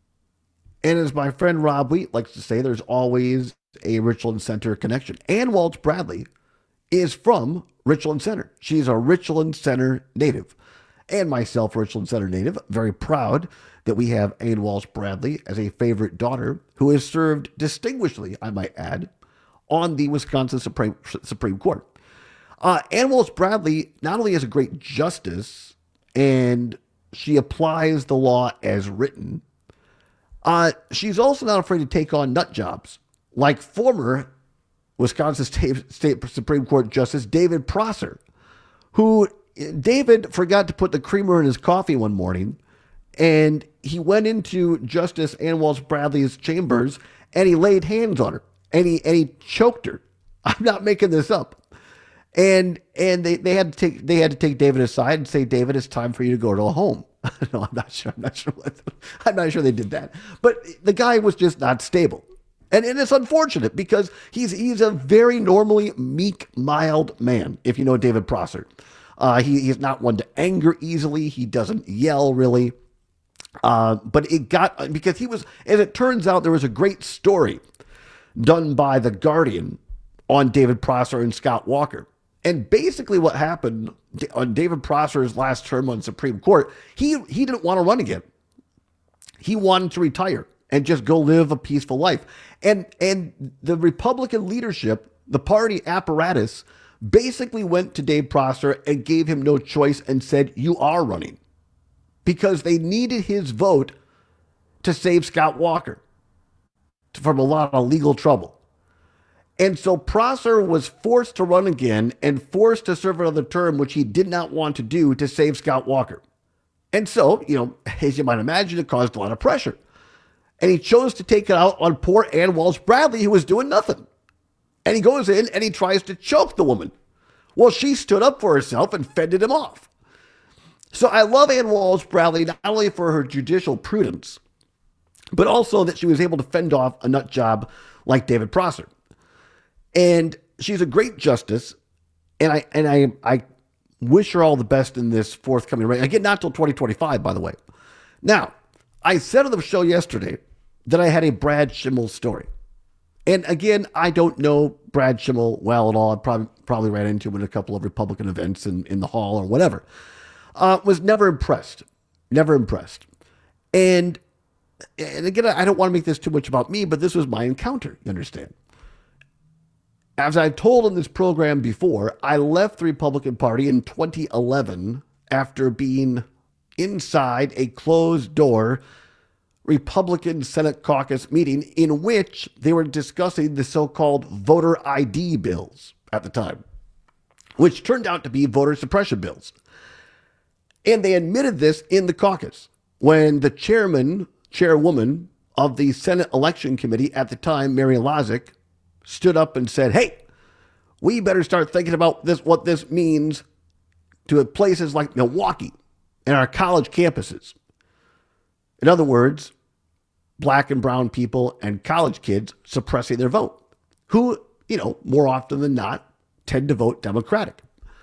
and as my friend Rob Wheat likes to say, there's always a Richland Center connection. Ann Walsh Bradley is from Richland Center. She's a Richland Center native. And myself, Richland Center native, very proud that we have Ann Walsh Bradley as a favorite daughter who has served distinguishedly, I might add, on the Wisconsin Supreme, Supreme Court. Uh, Ann Walsh Bradley not only is a great justice, and she applies the law as written, uh, she's also not afraid to take on nut jobs, like former Wisconsin State, State Supreme Court Justice David Prosser, who David forgot to put the creamer in his coffee one morning, and he went into Justice Ann Walsh Bradley's chambers, and he laid hands on her, and he and he choked her. I'm not making this up. And and they, they had to take they had to take David aside and say, David, it's time for you to go to a home. No, I'm not sure. I'm not sure. What, I'm not sure they did that. But the guy was just not stable. And, and it's unfortunate because he's he's a very normally meek, mild man, if you know David Prosser. Uh, he, he's not one to anger easily. He doesn't yell really. Uh, but it got, because he was, as it turns out, there was a great story done by The Guardian on David Prosser and Scott Walker. And basically what happened on David Prosser's last term on Supreme Court, he, he didn't want to run again. He wanted to retire and just go live a peaceful life. And, and the Republican leadership, the party apparatus, basically went to Dave Prosser and gave him no choice and said, you are running, because they needed his vote to save Scott Walker from a lot of legal trouble. And so Prosser was forced to run again and forced to serve another term, which he did not want to do, to save Scott Walker. And so, you know, as you might imagine, it caused a lot of pressure. And he chose to take it out on poor Ann Walsh Bradley, who was doing nothing. And he goes in and he tries to choke the woman. Well, she stood up for herself and fended him off. So I love Ann Walsh Bradley, not only for her judicial prudence, but also that she was able to fend off a nut job like David Prosser. And she's a great justice. And I and I I wish her all the best in this forthcoming race. Again, not till twenty twenty-five, by the way. Now, I said on the show yesterday that I had a Brad Schimmel story. And again, I don't know Brad Schimmel well at all. I probably, probably ran into him at a couple of Republican events in, in the hall or whatever. Uh, was never impressed. Never impressed. And, and again, I don't want to make this too much about me, but this was my encounter, you understand? As I told on this program before, I left the Republican Party in twenty eleven after being inside a closed-door Republican Senate caucus meeting in which they were discussing the so-called voter I D bills at the time, which turned out to be voter suppression bills. And they admitted this in the caucus when the chairman, chairwoman of the Senate Election Committee at the time, Mary Lozick, stood up and said, hey, we better start thinking about this, what this means to places like Milwaukee and our college campuses. In other words, black and brown people and college kids suppressing their vote, who, you know, more often than not, tend to vote Democratic.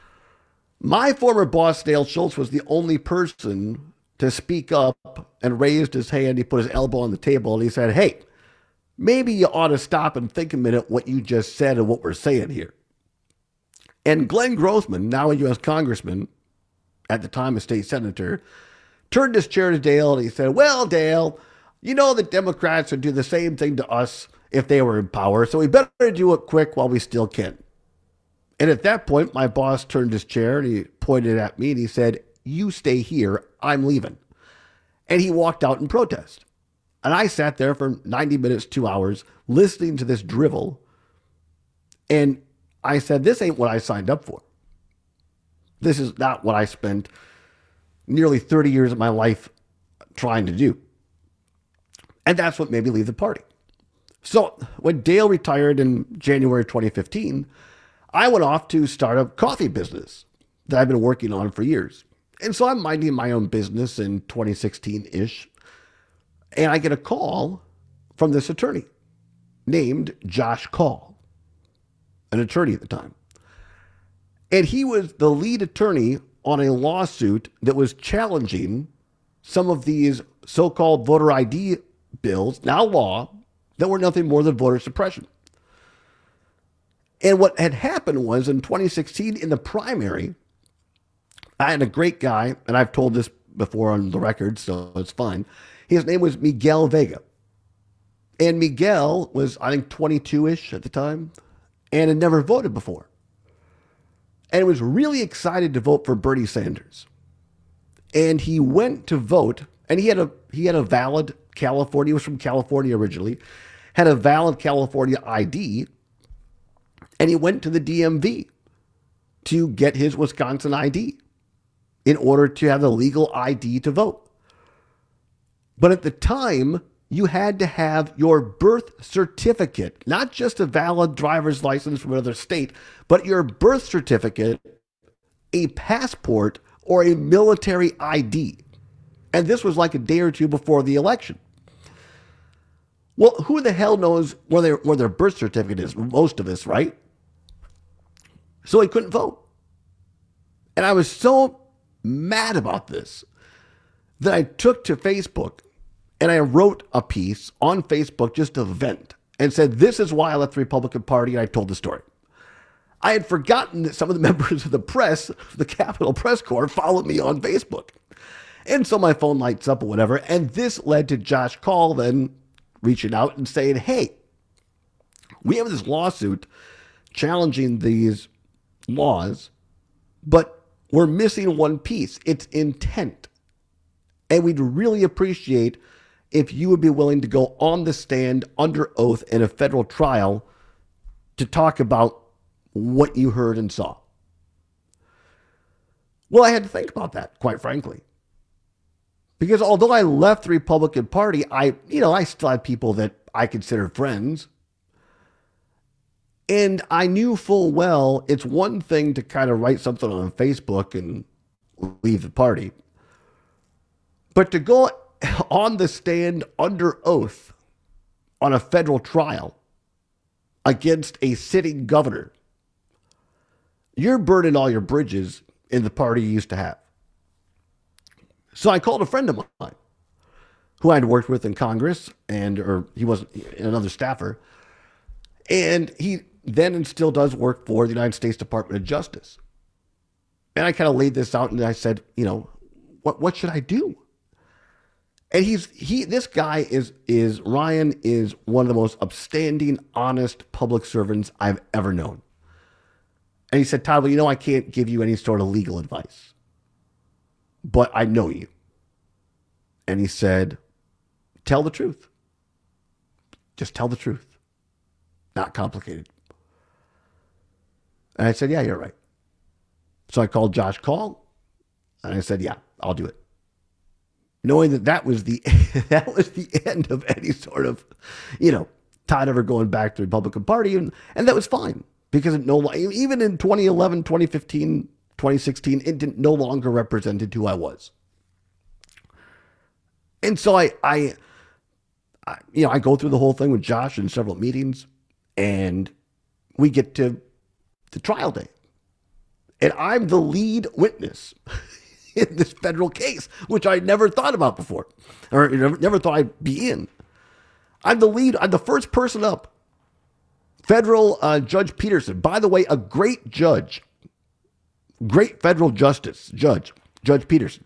My former boss, Dale Schultz, was the only person to speak up and raised his hand. He put his elbow on the table and he said, hey, maybe you ought to stop and think a minute what you just said and what we're saying here. And Glenn Grothman, now a U S congressman, at the time a state senator, turned his chair to Dale and he said, well, Dale, you know the Democrats would do the same thing to us if they were in power, so we better do it quick while we still can. And at that point, my boss turned his chair and he pointed at me and he said, you stay here, I'm leaving. And he walked out in protest. And I sat there for ninety minutes, two hours, listening to this drivel. And I said, this ain't what I signed up for. This is not what I spent nearly thirty years of my life trying to do. And that's what made me leave the party. So when Dale retired in January twenty fifteen, I went off to start a coffee business that I've been working on for years. And so I'm minding my own business in twenty sixteen-ish. And I get a call from this attorney named Josh Call, an attorney at the time. And he was the lead attorney on a lawsuit that was challenging some of these so-called voter I D bills, now law, that were nothing more than voter suppression. And what had happened was in twenty sixteen in the primary, I had a great guy, and I've told this before on the record, so it's fine. His name was Miguel Vega. And Miguel was, I think, twenty-two-ish at the time, and had never voted before. And was really excited to vote for Bernie Sanders. And he went to vote, and he had a he had a valid California, he was from California originally, had a valid California I D, and he went to the D M V to get his Wisconsin I D in order to have the legal I D to vote. But at the time, you had to have your birth certificate, not just a valid driver's license from another state, but your birth certificate, a passport, or a military I D. And this was like a day or two before the election. Well, who the hell knows where their, where their birth certificate is? Most of us, right? So he couldn't vote. And I was so mad about this that I took to Facebook and I wrote a piece on Facebook just to vent and said, this is why I left the Republican Party, and I told the story. I had forgotten that some of the members of the press, the Capitol Press Corps, followed me on Facebook. And so my phone lights up or whatever, and this led to Josh Kaul then reaching out and saying, hey, we have this lawsuit challenging these laws, but we're missing one piece. It's intent. And we'd really appreciate if you would be willing to go on the stand under oath in a federal trial to talk about what you heard and saw. Well, I had to think about that, quite frankly. Because although I left the Republican Party, I, you know, I still had people that I consider friends. And I knew full well it's one thing to kind of write something on Facebook and leave the party. But to go on the stand under oath on a federal trial against a sitting governor, you're burning all your bridges in the party you used to have. So I called a friend of mine who I'd worked with in Congress, and or he was another staffer, and he then and still does work for the United States Department of Justice. And I kind of laid this out, and I said, you know, what what should I do? And he's he this guy is is Ryan is one of the most upstanding, honest public servants I've ever known. And he said, Todd, well, you know, I can't give you any sort of legal advice, but I know you. And he said, tell the truth. Just tell the truth. Not complicated. And I said, yeah, you're right. So I called Josh Kaul, and I said, yeah, I'll do it. Knowing that that was the that was the end of any sort of, you know, Todd ever going back to the Republican Party, and, and that was fine because it no even in twenty eleven, twenty fifteen, twenty sixteen, it didn't no longer represented who I was. And so I, I, I, you know, I go through the whole thing with Josh in several meetings, and we get to the trial day, and I'm the lead witness in this federal case, which I never thought about before, or never, never thought I'd be in. I'm the lead. I'm the first person up. Federal uh, Judge Peterson, by the way, a great judge, great federal justice judge, Judge Peterson.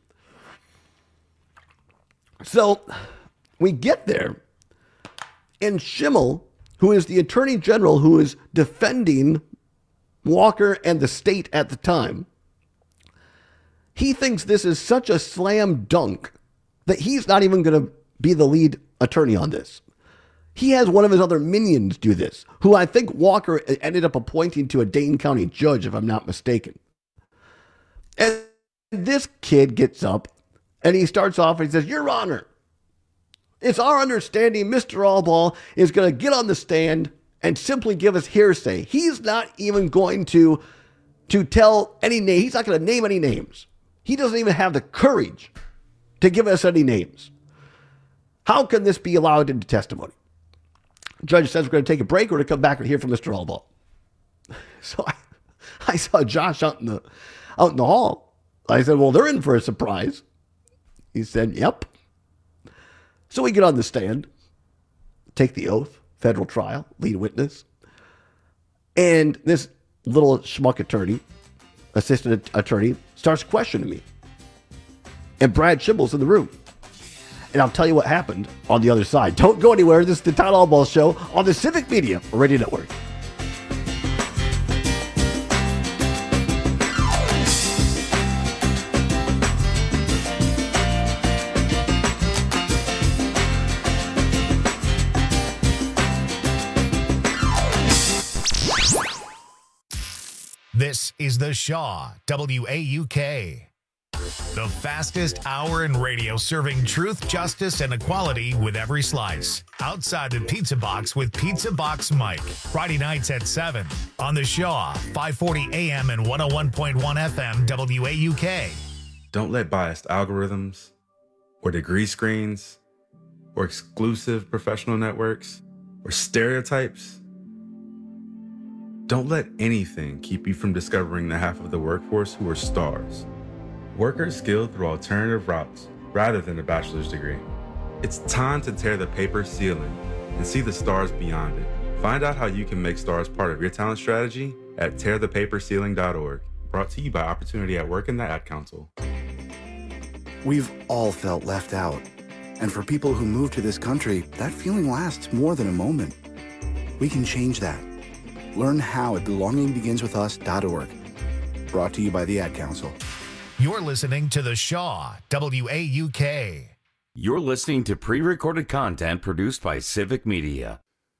So we get there, and Schimmel, who is the attorney general who is defending Walker and the state at the time, he thinks this is such a slam dunk that he's not even going to be the lead attorney on this. He has one of his other minions do this, who I think Walker ended up appointing to a Dane County judge, if I'm not mistaken. And this kid gets up and he starts off and he says, Your Honor, it's our understanding Mister Albaugh is going to get on the stand and simply give us hearsay. He's not even going to, to tell any name. He's not going to name any names. He doesn't even have the courage to give us any names. How can this be allowed into testimony? The judge says we're going to take a break. We're going to come back and hear from Mister Albaugh. So I, I saw Josh out in the out in the hall. I said, well, they're in for a surprise. He said, yep. So we get on the stand, take the oath, federal trial, lead witness. And this little schmuck attorney, assistant attorney, starts questioning me. And Brad Schimel's in the room. And I'll tell you what happened on the other side. Don't go anywhere. This is the Todd Albaugh Show on the Civic Media Radio Network. This is The Shaw, W A U K. The fastest hour in radio, serving truth, justice, and equality with every slice. Outside the Pizza Box with Pizza Box Mike. Friday nights at seven on The Shaw, five forty A M and one oh one point one F M, W A U K. Don't let biased algorithms or degree screens or exclusive professional networks or stereotypes. Don't let anything keep you from discovering the half of the workforce who are stars. Workers skilled through alternative routes rather than a bachelor's degree. It's time to tear the paper ceiling and see the stars beyond it. Find out how you can make stars part of your talent strategy at tear the paper ceiling dot org. Brought to you by Opportunity at Work and the Ad Council. We've all felt left out. And for people who move to this country, that feeling lasts more than a moment. We can change that. Learn how at belonging begins with us dot org. Brought to you by the Ad Council. You're listening to The Shaw, W A U K. You're listening to pre-recorded content produced by Civic Media.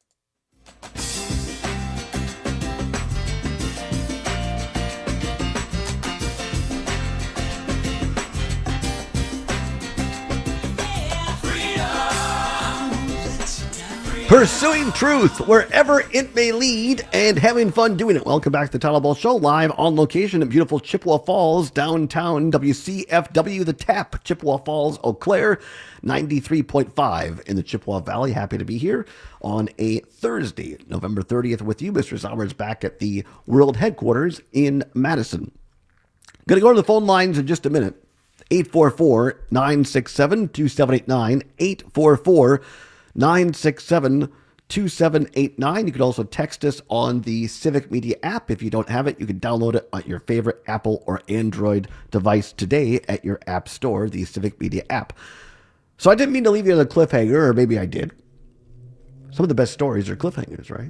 Pursuing truth wherever it may lead and having fun doing it. Welcome back to the Todd Albaugh Show, live on location in beautiful Chippewa Falls, downtown W C F W, The Tap, Chippewa Falls, Eau Claire, ninety-three point five in the Chippewa Valley. Happy to be here on a Thursday, November thirtieth with you. Mister Zauber's back at the world headquarters in Madison. Going to go to the phone lines in just a minute. eight four four, nine six seven, two seven eight nine, eight four four, nine six seven, two seven eight nine. You can also text us on the Civic Media app. If you don't have it, you can download it on your favorite Apple or Android device today at your app store, the Civic Media app. So I didn't mean to leave you on a cliffhanger, or maybe I did. Some of the best stories are cliffhangers, right?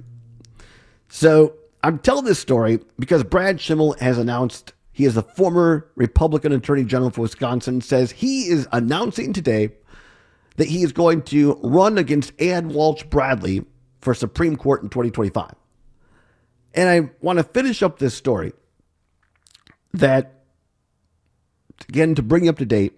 So I'm telling this story because Brad Schimmel has announced, he is the former Republican Attorney General for Wisconsin, says he is announcing today that he is going to run against Ann Walsh Bradley for Supreme Court in twenty twenty-five. And I want to finish up this story that, again, to bring you up to date,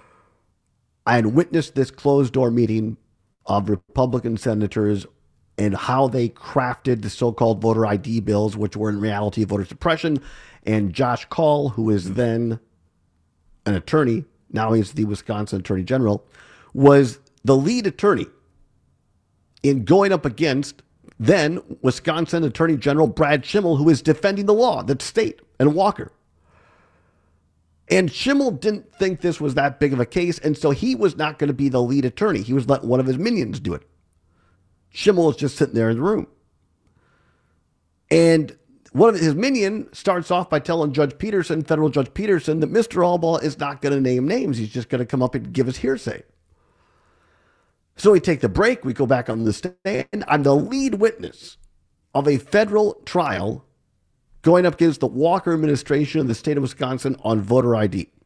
I had witnessed this closed-door meeting of Republican senators and how they crafted the so-called voter I D bills, which were in reality voter suppression. And Josh Kaul, who is then an attorney, now he's the Wisconsin Attorney General, was the lead attorney in going up against then Wisconsin Attorney General Brad Schimmel, who is defending the law, the state, and Walker. And Schimmel didn't think this was that big of a case, and so he was not going to be the lead attorney. He was letting one of his minions do it. Schimmel is just sitting there in the room. And one of his minions starts off by telling Judge Peterson, federal Judge Peterson, that Mister Albaugh is not going to name names. He's just going to come up and give us hearsay. So we take the break. We go back on the stand. I'm the lead witness of a federal trial going up against the Walker administration in the state of Wisconsin on voter I D.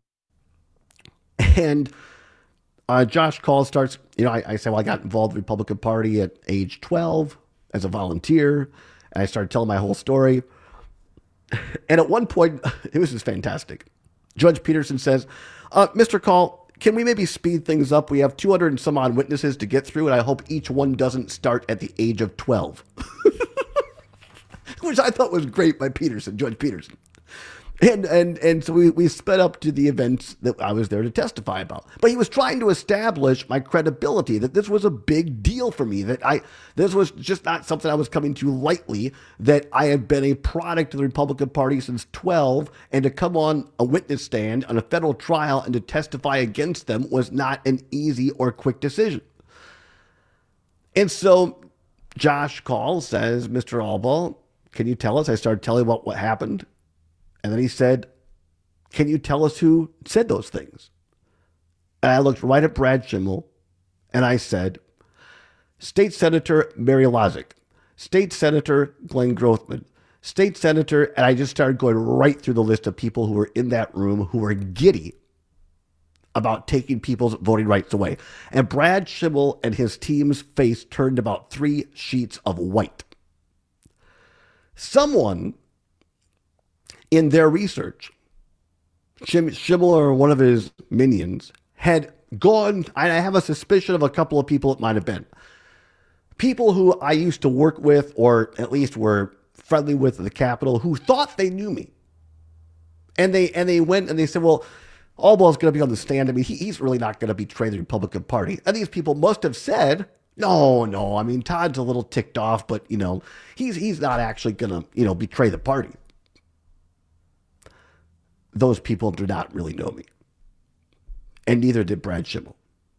And uh, Josh Kaul starts, you know, I, I say, well, I got involved in the Republican Party at age twelve as a volunteer. And I started telling my whole story. And at one point, it was just fantastic. Judge Peterson says, uh, Mister Kaul, can we maybe speed things up? We have two hundred and some odd witnesses to get through, and I hope each one doesn't start at the age of twelve. Which I thought was great by Peterson, Judge Peterson. And and and so we, we sped up to the events that I was there to testify about. But he was trying to establish my credibility, that this was a big deal for me, that I this was just not something I was coming to lightly, that I had been a product of the Republican Party since twelve, and to come on a witness stand on a federal trial and to testify against them was not an easy or quick decision. And so Josh calls, says, Mister Albaugh, can you tell us? I started telling about what happened. And then he said, can you tell us who said those things? And I looked right at Brad Schimmel and I said, State Senator Mary Lozic, State Senator Glenn Grothman, State Senator, and I just started going right through the list of people who were in that room who were giddy about taking people's voting rights away. And Brad Schimmel and his team's face turned about three sheets of white. Someone in their research, Schimmel or one of his minions had gone, I have a suspicion of a couple of people it might have been. People who I used to work with, or at least were friendly with at the Capitol, who thought they knew me. And they and they went and they said, well, Albaugh's going to be on the stand. I mean, he, he's really not going to betray the Republican Party. And these people must have said, no, no, I mean, Todd's a little ticked off, but, you know, he's he's not actually going to, you know, betray the party. Those people do not really know me. And neither did Brad Schimmel.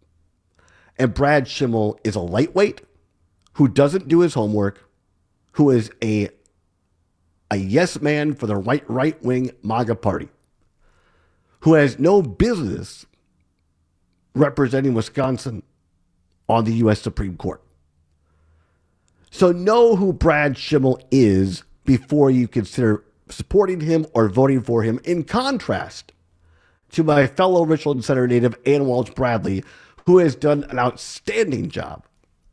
And Brad Schimmel is a lightweight who doesn't do his homework, who is a, a yes man for the right, right-wing MAGA party, who has no business representing Wisconsin on the U S Supreme Court. So know who Brad Schimmel is before you consider supporting him or voting for him, in contrast to my fellow Richland Center native Ann Walsh Bradley, who has done an outstanding job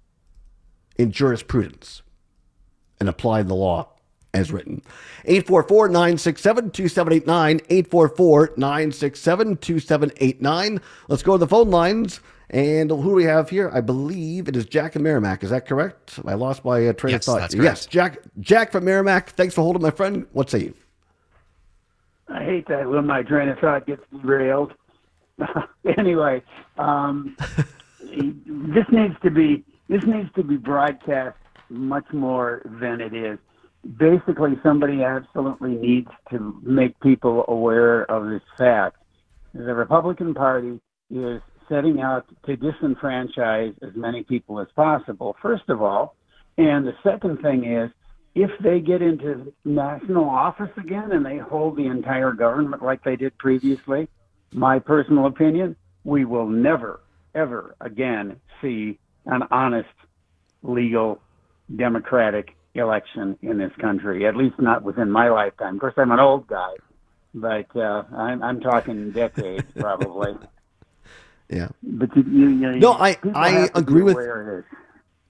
in jurisprudence and applied the law as written. eight four four, nine six seven, two seven eight nine, eight four four, nine six seven, two seven eight nine. Let's go to the phone lines. And who do we have here? I believe it is Jack in Merrimack. Is that correct? I lost my uh, train yes, of thought. That's correct. Yes, Jack Jack from Merrimack. Thanks for holding, my friend. What say you? I hate that when my train of thought gets derailed. Anyway, um, this needs to be this needs to be broadcast much more than it is. Basically, somebody absolutely needs to make people aware of this fact. The Republican Party is setting out to disenfranchise as many people as possible, first of all. And the second thing is, if they get into national office again and they hold the entire government like they did previously, my personal opinion, we will never, ever again see an honest, legal, democratic election in this country, at least not within my lifetime. Of course, I'm an old guy, but uh, I'm, I'm talking decades probably. Yeah. But you, you, you, no, I, I agree with it is.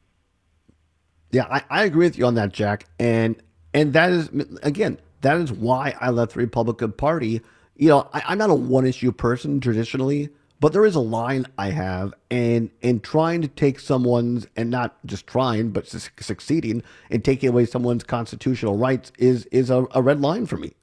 Yeah, I, I agree with you on that, Jack. And and that is, again, that is why I left the Republican Party. You know, I, I'm not a one-issue person traditionally, but there is a line I have, and and trying to take someone's, and not just trying, but su- succeeding in taking away someone's constitutional rights is is a, a red line for me.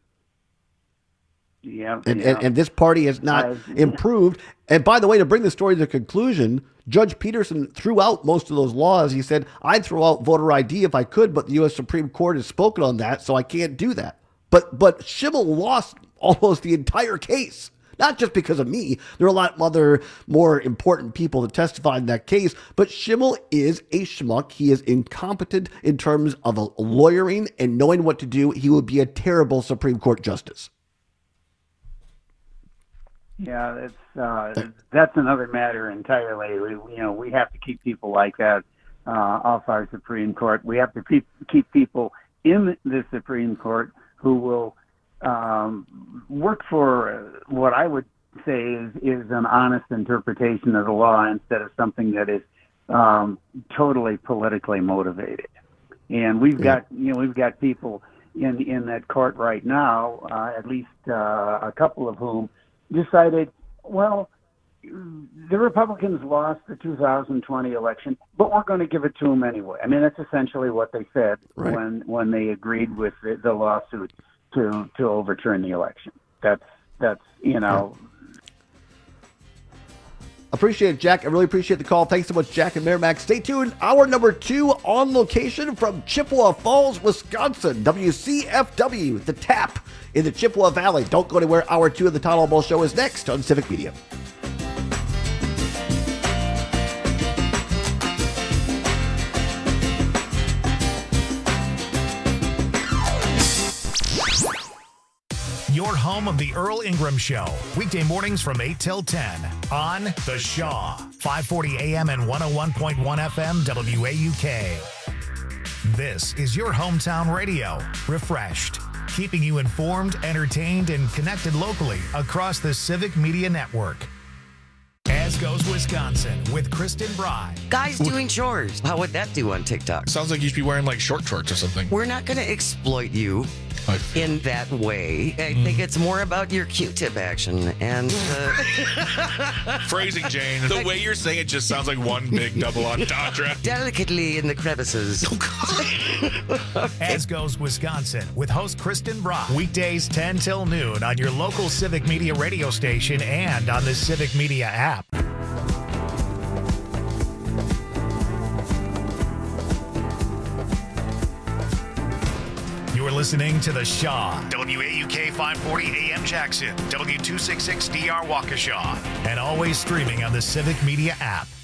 Yeah, and, yeah. and and this party has not I, improved. And by the way, to bring the story to conclusion, Judge Peterson threw out most of those laws. He said, I'd throw out voter I D if I could, but the U S Supreme Court has spoken on that, so I can't do that. But but Schimmel lost almost the entire case, not just because of me. There are a lot of other more important people that testified in that case, but Schimmel is a schmuck. He is incompetent in terms of a lawyering and knowing what to do. He would be a terrible Supreme Court justice. Yeah, that's uh, that's another matter entirely. We, you know, we have to keep people like that uh, off our Supreme Court. We have to keep keep people in the Supreme Court who will um, work for what I would say is is an honest interpretation of the law instead of something that is um, totally politically motivated. And we've got you know we've got people in in that court right now, uh, at least uh, a couple of whom decided, well, the Republicans lost the two thousand twenty election, but we're going to give it to them anyway. I mean, that's essentially what they said right. when when they agreed with the, the lawsuit to to overturn the election. That's that's you know. Appreciate it, Jack. I really appreciate the call. Thanks so much, Jack and Merrimack. Stay tuned. Hour number two on location from Chippewa Falls, Wisconsin. W C F W, The Tap in the Chippewa Valley. Don't go anywhere. Hour two of the Todd Almo Show is next on Civic Media. Your home of the Earl Ingram Show. Weekday mornings from eight till ten on The Shaw. five forty A M and one oh one point one F M W A U K. This is your hometown radio. Refreshed. Keeping you informed, entertained, and connected locally across the Civic Media Network. As Goes Wisconsin with Kristen Bry. Guys doing chores. How would that do on TikTok? Sounds like you should be wearing like short shorts or something. We're not going to exploit you in that way. I Mm. think it's more about your Q-tip action and uh, Phrasing, Jane. The way you're saying it just sounds like one big double entendre. delicately in the crevices. As Goes Wisconsin with host Kristen Brock. Weekdays ten till noon on your local Civic Media radio station and on the Civic Media app. You're listening to The Shaw. W A U K five forty A M Jackson. W two sixty-six D R Waukesha. And always streaming on the Civic Media app.